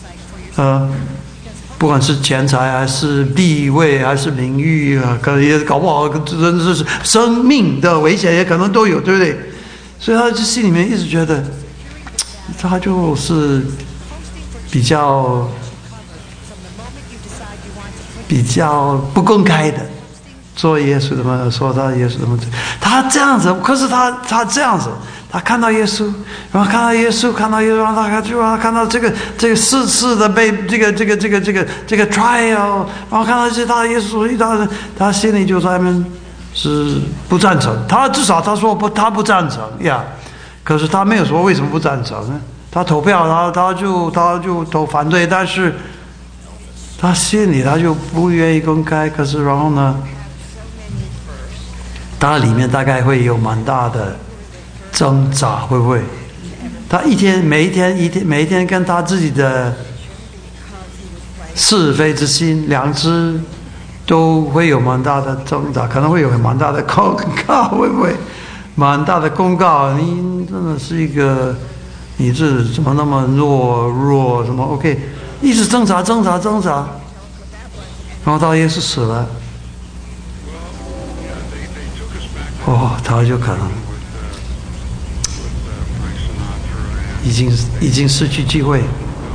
不管是钱财还是地位还是名誉啊，可能也搞不好真的是生命的危险，也可能都有，对不对？所以他就心里面一直觉得，他就是比较不公开的。做耶稣的门徒，说他耶稣的门徒，他这样子，可是他这样子，他看到耶稣，然后看到耶稣，然后他看到这个4次的被这个 trial， 然后看到这他耶稣遇到的，他心里就在那边是不赞成，他至少他说他不赞成呀，可是他没有说为什么不赞成呢？他投票，他就投反对，但是他心里他就不愿意公开，可是然后呢？他里面大概会有蛮大的挣扎，会不会？他每一天跟他自己的是非之心、良知都会有蛮大的挣扎，可能会有蛮大的公告，会不会？蛮大的公告，你真的是一个，你这怎么那么弱？什么 OK？ 一直挣扎，然后到耶稣死了。他就可能已经失去机会，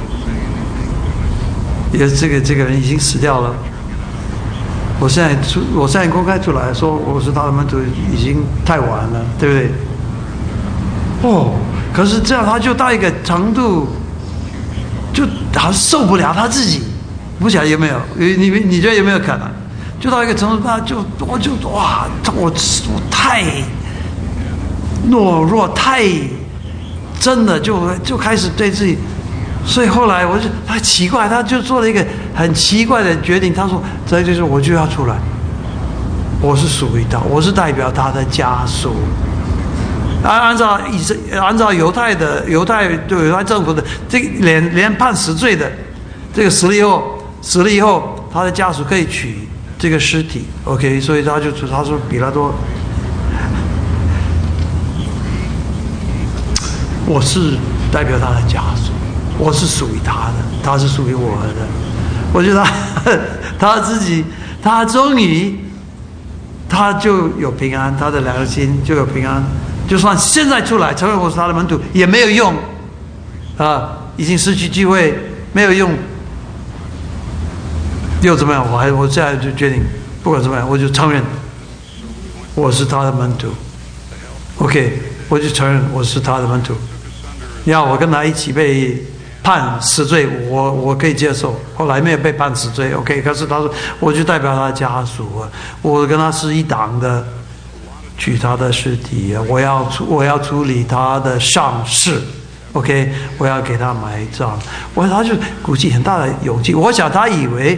因为这个人已经死掉了。我现在公开出来说我是他的门徒，已经太晚了，对不对？可是这样他就到一个程度，就好像受不了他自己，不晓得有没有？你觉得有没有可能？就到一个程度，我太懦弱，太真的就开始对自己，所以后来他奇怪，他就做了一个很奇怪的决定。他说：“这就是我就要出来，我是属于他，我是代表他的家属。按照犹太政府的这个连判死罪的这个死了以后，他的家属可以取这个尸体 ，OK， 所以他说比拉多，我是代表他的家属，我是属于他的，他是属于我的。我觉得他终于他就有平安，他的良心就有平安。就算现在出来承认我是他的门徒也没有用，已经失去机会， 没有用，又怎么样？我现在就决定，不管怎么样，我就承认我是他的门徒。OK， 我就承认我是他的门徒。要我跟他一起被判死罪，我可以接受。后来没有被判死罪 ，OK。可是他说，我就代表他的家属，我跟他是一党的，取他的尸体，我要处理他的丧事 ，OK， 我要给他埋葬。他就鼓起很大的勇气。我想他以为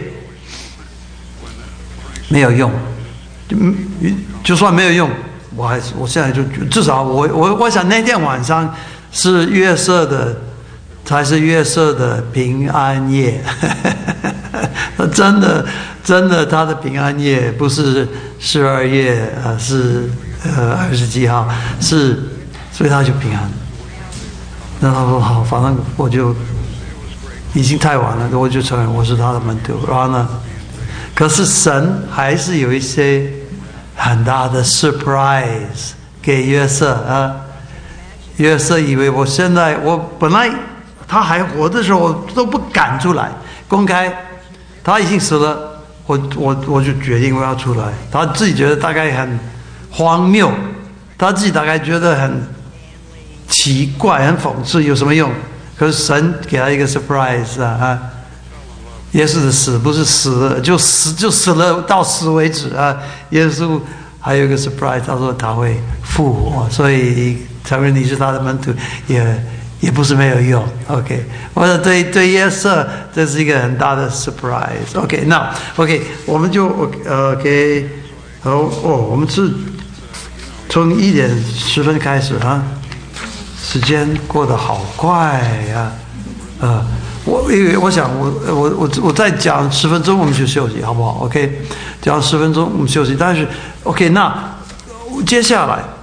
没有用，就算没有用，我现在就至少我想那天晚上。是约瑟的，才是约瑟的平安夜。真的，他的平安夜不是12月是20几号，是，所以他就平安。那他说好，反正我就已经太晚了，我就承认我是他的门徒。然后呢，可是神还是有一些很大的 surprise 给约瑟啊。约瑟以为我本来他还活的时候，我都不敢出来公开，他已经死了，我就决定我要出来。他自己觉得大概很荒谬，他自己大概觉得很奇怪、很讽刺，有什么用？可是神给他一个 surprise 啊！耶稣的死不是死了就死了到死为止啊！耶稣还有一个 surprise， 他说他会复活，所以。承认你是他的门徒，也不是没有用。OK， 我说对约瑟这是一个很大的 surprise。OK， 那 OK， 我们就OK， 我们是从1点10分开始啊，时间过得好快呀，因为我想我再讲10分钟我们就休息好不好 ？OK， 讲10分钟我们休息，但是 OK， 那接下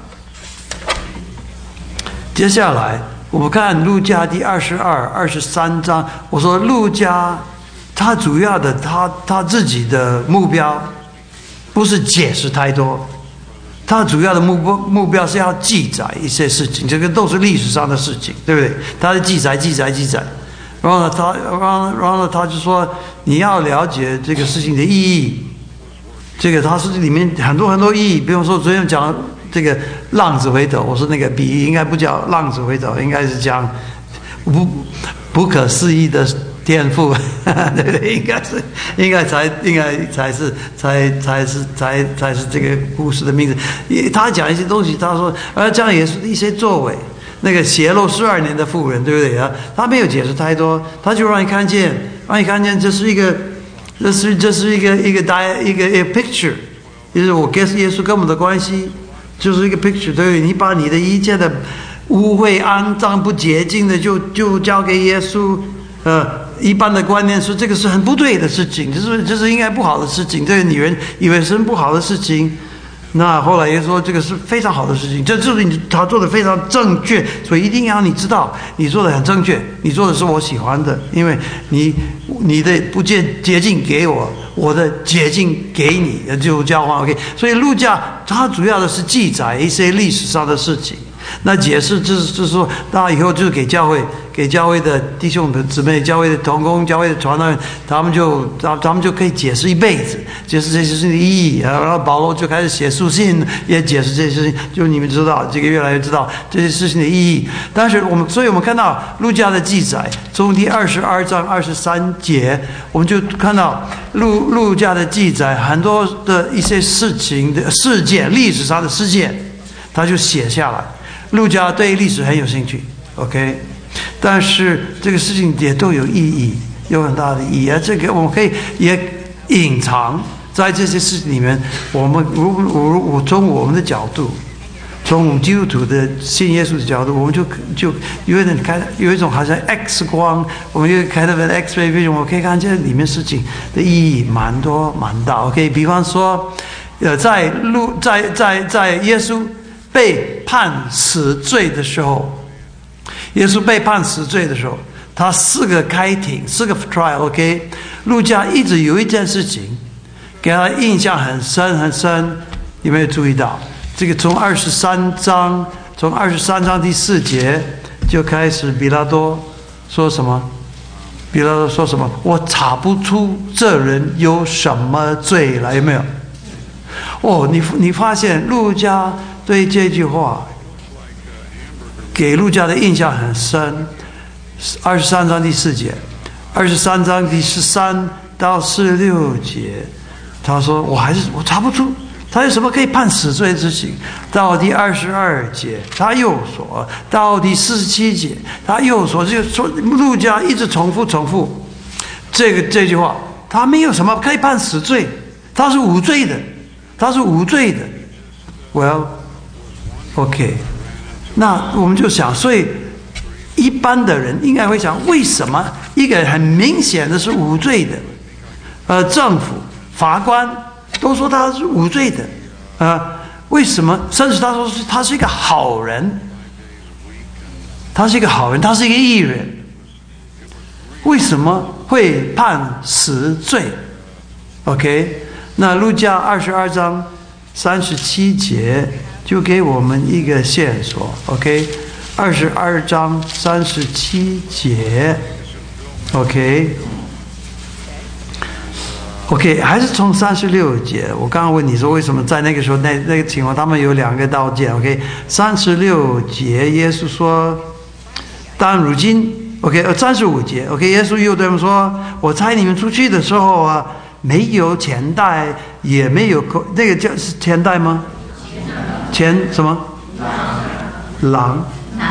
来，我们看路加第22、23章。我说路加，他主要的他自己的目标，不是解释太多，他主要的目标是要记载一些事情，这个都是历史上的事情，对不对？他的记载。然后呢，他就说你要了解这个事情的意义。这个它是里面很多意义，比方说昨天讲。这个浪子回头，我说那个比喻应该不叫浪子回头，应该是讲不可思议的天赋，对不对？应该才是这个故事的名字。他讲一些东西，他说这样也是一些作为。那个血漏12年的妇人，对不对啊？他没有解释太多，他就让你看见这是一个 picture， 就是我跟耶稣跟我们的关系。就是一个 picture， 对，你把你的一切的污秽、肮脏、不洁净的，就交给耶稣。一般的观念说这个是很不对的事情，这是应该不好的事情。这个女人以为是不好的事情，那后来也说这个是非常好的事情，这就是他做的非常正确，所以一定要你知道你做的很正确，你做的是我喜欢的，因为你的不洁净给我。我的洁净给你，就交换 OK。所以路加他主要的是记载一些历史上的事情，那解释就是说，那以后就是给教会的弟兄姊妹、教会的同工、教会的传道人，他们就可以解释一辈子，解释这些事情的意义。然后保罗就开始写书信，也解释这些事情，就你们知道，这个越来越知道这些事情的意义。但是所以我们看到路加的记载，从第22章23节，我们就看到路加的记载很多的一些事情的事件，历史上的事件，他就写下来。路加对历史很有兴趣 ，OK， 但是这个事情也都有意义，有很大的意义。这个我们可以也隐藏在这些事情里面。我们如从我们的角度，从我们基督徒的信耶稣的角度，我们就有一种好像 X 光，我们有开的 X-ray vision， 我可以看见里面事情的意义蛮大。OK， 比方说，在耶稣被判死罪的时候，他4个开庭，4个 trial。OK， 路加一直有一件事情给他印象很深，有没有注意到？这个从23章第4节就开始，比拉多说什么？ 比如说什么，我查不出这人有什么罪来，有没有？哦，你发现路加对这句话给路加的印象很深。23章第4节，23章第13到46节，他说我查不出他有什么可以判死罪之刑。到第22节他又说，到第47节他又说，就说路加一直重复这句话，他没有什么可以判死罪，他是无罪的。Well, OK， 那我们就想，所以一般的人应该会想，为什么一个很明显的是无罪的，政府法官都说他是无罪的，为什么？甚至他说他是一个好人，他是一个义人，为什么会判死罪 ？OK， 那路加22章37节就给我们一个线索 ，OK，22章37节 ，OK， 还是从36节。我刚刚问你说，为什么在那个时候那个情况，他们有2个刀剑 ，OK，36节，耶稣说，但如今 ，OK，35节 ，OK， 耶稣又对他们说，我差你们出去的时候啊。没有钱袋，也没有口，那个叫是钱袋吗？钱什么？囊，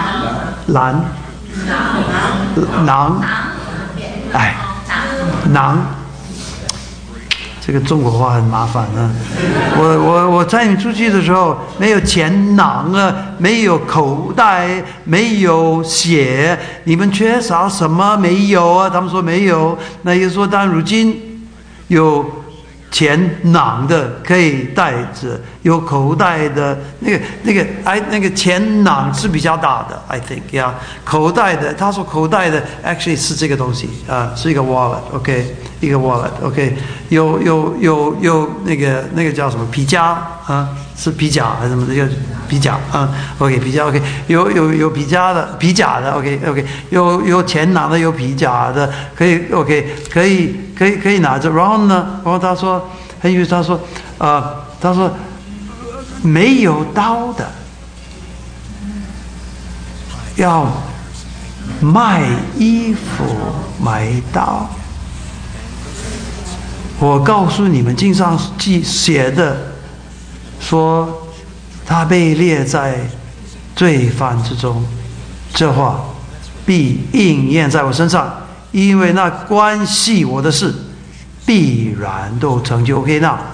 哎，囊，这个中国话很麻烦啊。我在你出去的时候，没有钱囊啊，没有口袋，没有血，你们缺少什么没有啊？他们说没有，那耶稣说，但如今。有钱囊的可以带着，有口袋的那个钱囊是比较大的 ，I think， 呀、yeah ，口袋的，他说口袋的 actually 是这个东西是一个 wallet，OK， 一个 wallet，OK， 有那个叫什么皮夹是皮夹还是什么？叫皮夹，OK， 皮夹 OK， 有皮夹的，OK， 有钱囊的，有皮夹的，可以 OK， 可以拿着。然后呢，然后他说没有刀的，要卖衣服买刀。我告诉你们，经上写的说他被列在罪犯之中，这话必应验在我身上，因为那关系我的事必然都成就。 OK， 那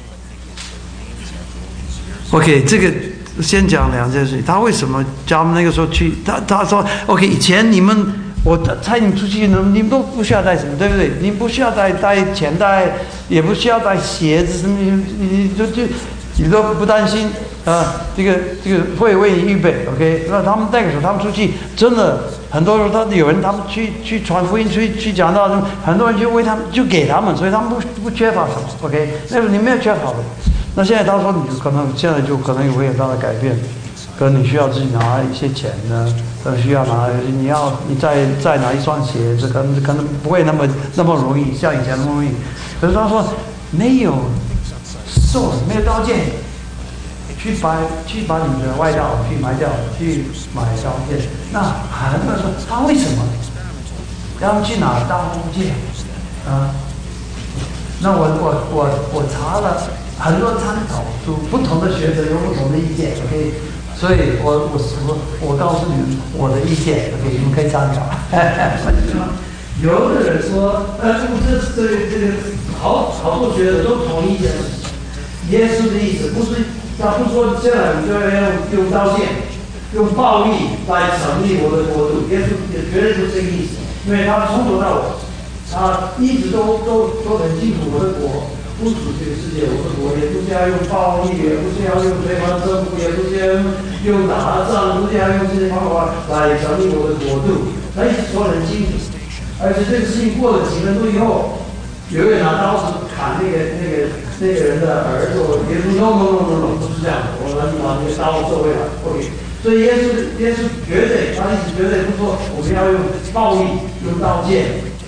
OK， 这个先讲2件事情。他为什么叫我们那个时候去？他说 OK， 以前我带你们出去，你们都不需要带什么，对不对？你不需要带钱袋，也不需要带鞋子，什么你都不担心这个会为你预备 OK。那他们那个时候，他们出去真的很多时候，有人他们去传福音，去讲道，很多人就为他们就给他们，所以他们不缺乏什么 OK。那时候你没有缺乏的。那现在他说你可能现在就可能有很大的改变，可能你需要自己拿一些钱呢，需要拿你再拿一双鞋子，可能不会那么容易，像以前那么容易。可是他说没有sword，没有刀剑，去把你的外道去埋掉，去买刀剑。那很多人说他为什么要去拿刀剑那我查了很多参考书，不同的学者有不同的意见 ，OK， 所以我告诉你们我的意见 ，OK， 你们可以参考。有的人说，这个好多学者都同意的。耶稣的意思他不说现在你就要用刀剑、用暴力来成立我的国度，耶稣也绝对不是这个意思，因为他从头到尾，他一直都很清楚我的国。不属这个世界，我的国也不是要用暴力，也不是要用推翻政府，也不是要用打仗，不是要用这些方法来成立我的国度。他一直说得很清楚，而且这个事情过了几分钟以后，有人拿刀子砍那个人的耳朵，耶稣 no， 不是这样的，我拿那个刀收回来 ，OK。所以耶稣绝对，他一直绝对不说我们要用暴力，用刀剑。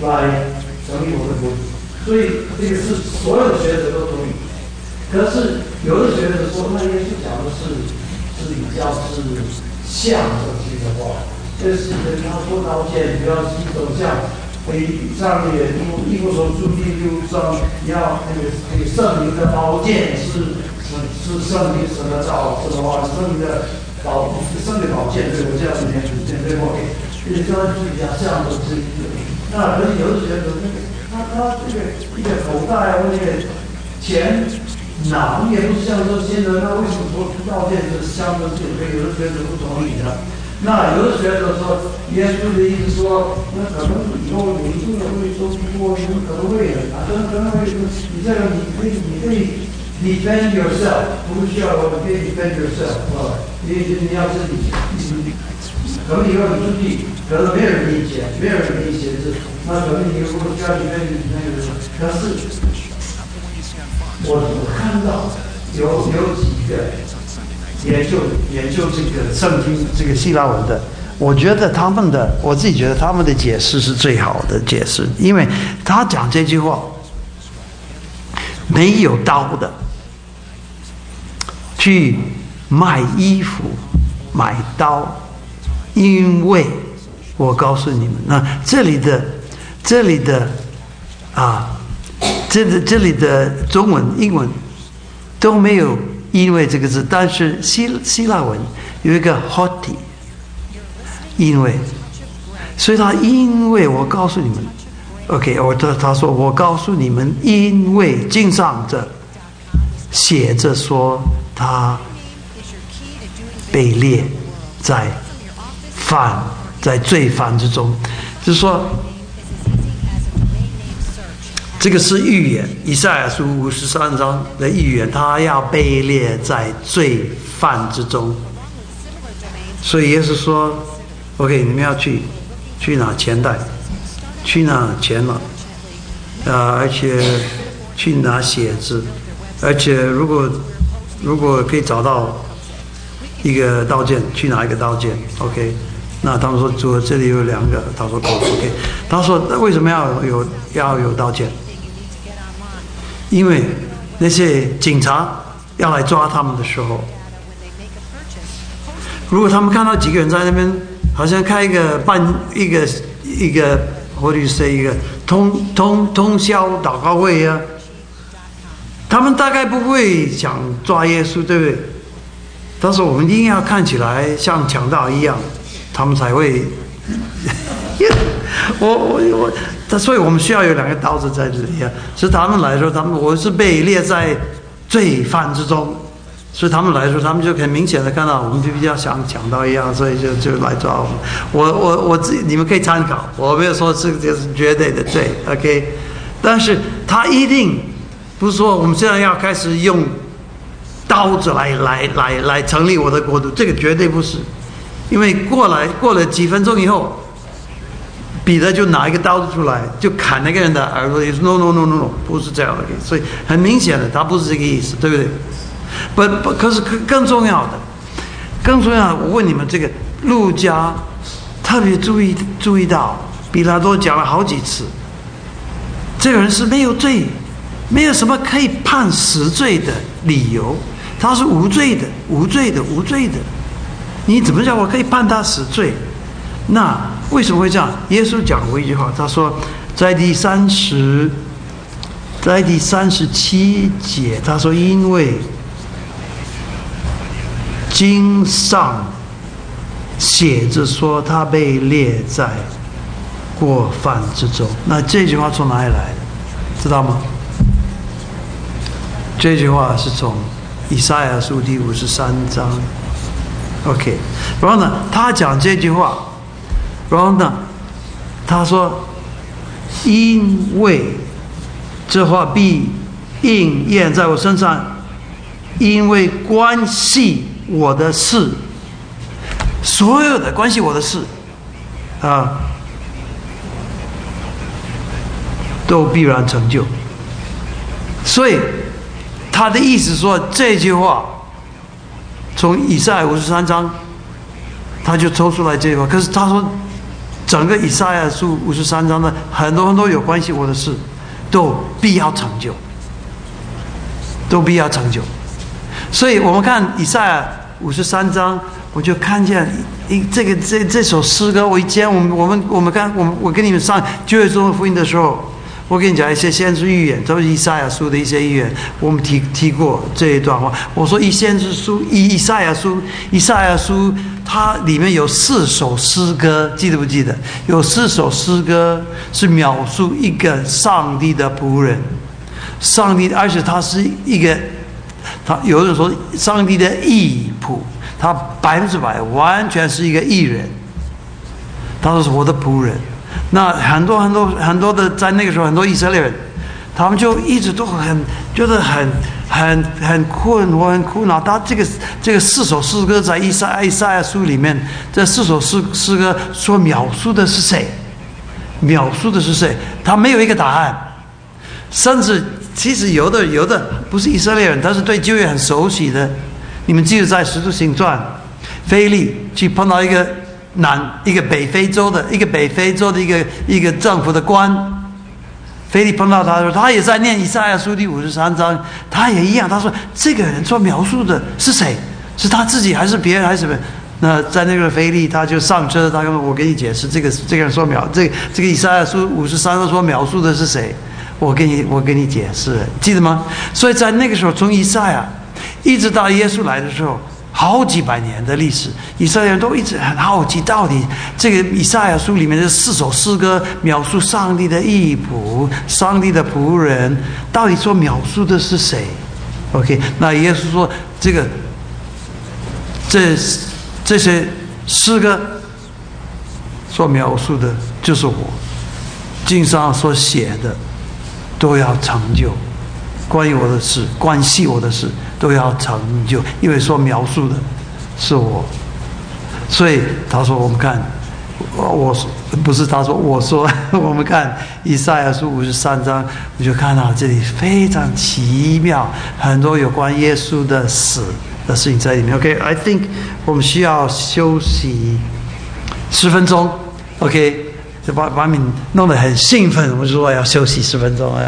来成立我的国度。所以这个是所有的学者都同意。可是有的学者说，那耶稣讲的是比较是象征性的话，就是人要做刀剑，不要是一种像上面一部所注第6章，要那个圣灵的宝剑是圣灵什么造什么话，圣灵的宝剑，对我这样子念对不对？这个是比较象征性的。那可是有的学者他这个一个口袋或那个钱。哪也不是象征性的，那为什么说道歉是象征性的？有的学者不同意的。那有的学者说，耶稣的意思说，那可能以后有一个会说不过，可能会的，可能会你这个你可以 defend yourself， 不需要我可以 defend yourself 啊，你要自己，可能以后你出去，可能没有人给你钱，没有人给你写字，那可能你如果需要 defend 那个，可是。我看到有几个研究这个圣经这个希腊文的，我觉得我自己觉得他们的解释是最好的解释，因为他讲这句话没有刀的去卖衣服买刀，因为我告诉你们，那这里的这里的中文、英文都没有“因为”这个字，但是希腊文有一个 hoti， 因为，所以他因为我告诉你们 ，OK， 他说我告诉你们，因为经上这写着说他被列在罪犯之中，就是说。这个是预言，以赛亚书53章的预言，他要被列在罪犯之中。所以耶稣说 ：“OK， 你们要去拿钱袋，去拿钱了，而且去拿鞋子，而且如果可以找到一个刀剑，去拿一个刀剑 ，OK。”那他们说主这里有2个，他说 OK， 他说为什么要有刀剑？因为那些警察要来抓他们的时候，如果他们看到几个人在那边，好像开一个或者是一个通宵祷告会啊，他们大概不会想抓耶稣，对不对？他说我们一定要看起来像强盗一样，他们才会。所以我们需要有2个刀子在这里啊。是他们来说，我是被列在罪犯之中，所以他们来说，他们就很明显的看到我们就比较像强盗一样，所以就来抓我们。我你们可以参考，我没有说这是绝对的对 ，OK。但是他一定不是说我们现在要开始用刀子来成立我的国度，这个绝对不是，因为过了几分钟以后。彼得就拿一个刀子出来，就砍那个人的耳朵，也是 no， 不是这样的，所以很明显的，他不是这个意思，对不对？不，可是更重要的，我问你们，这个路加特别注意到，比拉多讲了好几次，这个人是没有罪，没有什么可以判死罪的理由，他是无罪的，你怎么讲我可以判他死罪？那为什么会这样？耶稣讲过一句话，他说，在第37节，他说，因为经上写着说他被列在过犯之中。那这句话从哪里来的？知道吗？这句话是从以赛亚书第53章。OK， 然后呢，他讲这句话。然后呢，他说：“因为这话必应验在我身上，因为关系我的事，所有的关系我的事，都必然成就。”所以他的意思说，这句话从以赛亚53章，他就抽出来这句话。可是他说。 整个以赛亚书53章的很多有关系我的事，都必要成就，都必要成就。所以我们看以赛亚53章，我就看见这首诗歌。我以前我跟你们上旧约中的福音的时候，我跟你讲一些先知预言，都是以赛亚书的一些预言，我们提过这一段话。我说以赛亚书它里面有4首诗歌，记得不记得？有4首诗歌是描述一个上帝的仆人，上帝，而且他是一个，他有人说上帝的义仆，他100%完全是一个义人，他说是我的仆人。那很多的在那个时候，很多以色列人，他们就一直都觉得很困惑、很苦恼。他这个4首诗歌在以赛亚书里面，这4首诗歌所描述的是谁？描述的是谁？他没有一个答案。甚至其实有的不是以色列人，但是对旧约很熟悉的。你们记得在《使徒行传》，腓利去碰到一个北非洲的一个政府的官，腓利碰到他说，他也在念以赛亚书第53章，他也一样。他说这个人所描述的是谁？是他自己还是别人还是什么？那在那个腓利他就上车，他跟我给你解释这个人所这个以赛亚书53章所描述的是谁？我给你解释，记得吗？所以在那个时候，从以赛亚一直到耶稣来的时候，好几百年的历史，以色列人都一直很好奇，到底这个以赛亚书里面的4首诗歌描述上帝的义仆、上帝的仆人，到底所描述的是谁 ？OK， 那耶稣说，这些诗歌所描述的就是我，经上所写的都要成就，关于我的事，关系我的事都要成就，因为所描述的是我。所以他说我们看，我说我们看以赛亚书53章，我就看到这里非常奇妙，很多有关耶稣的死的事情在里面。 OK，I think 我们需要休息10分钟。 OK， 就把你弄得很兴奋，我就说要休息10分钟。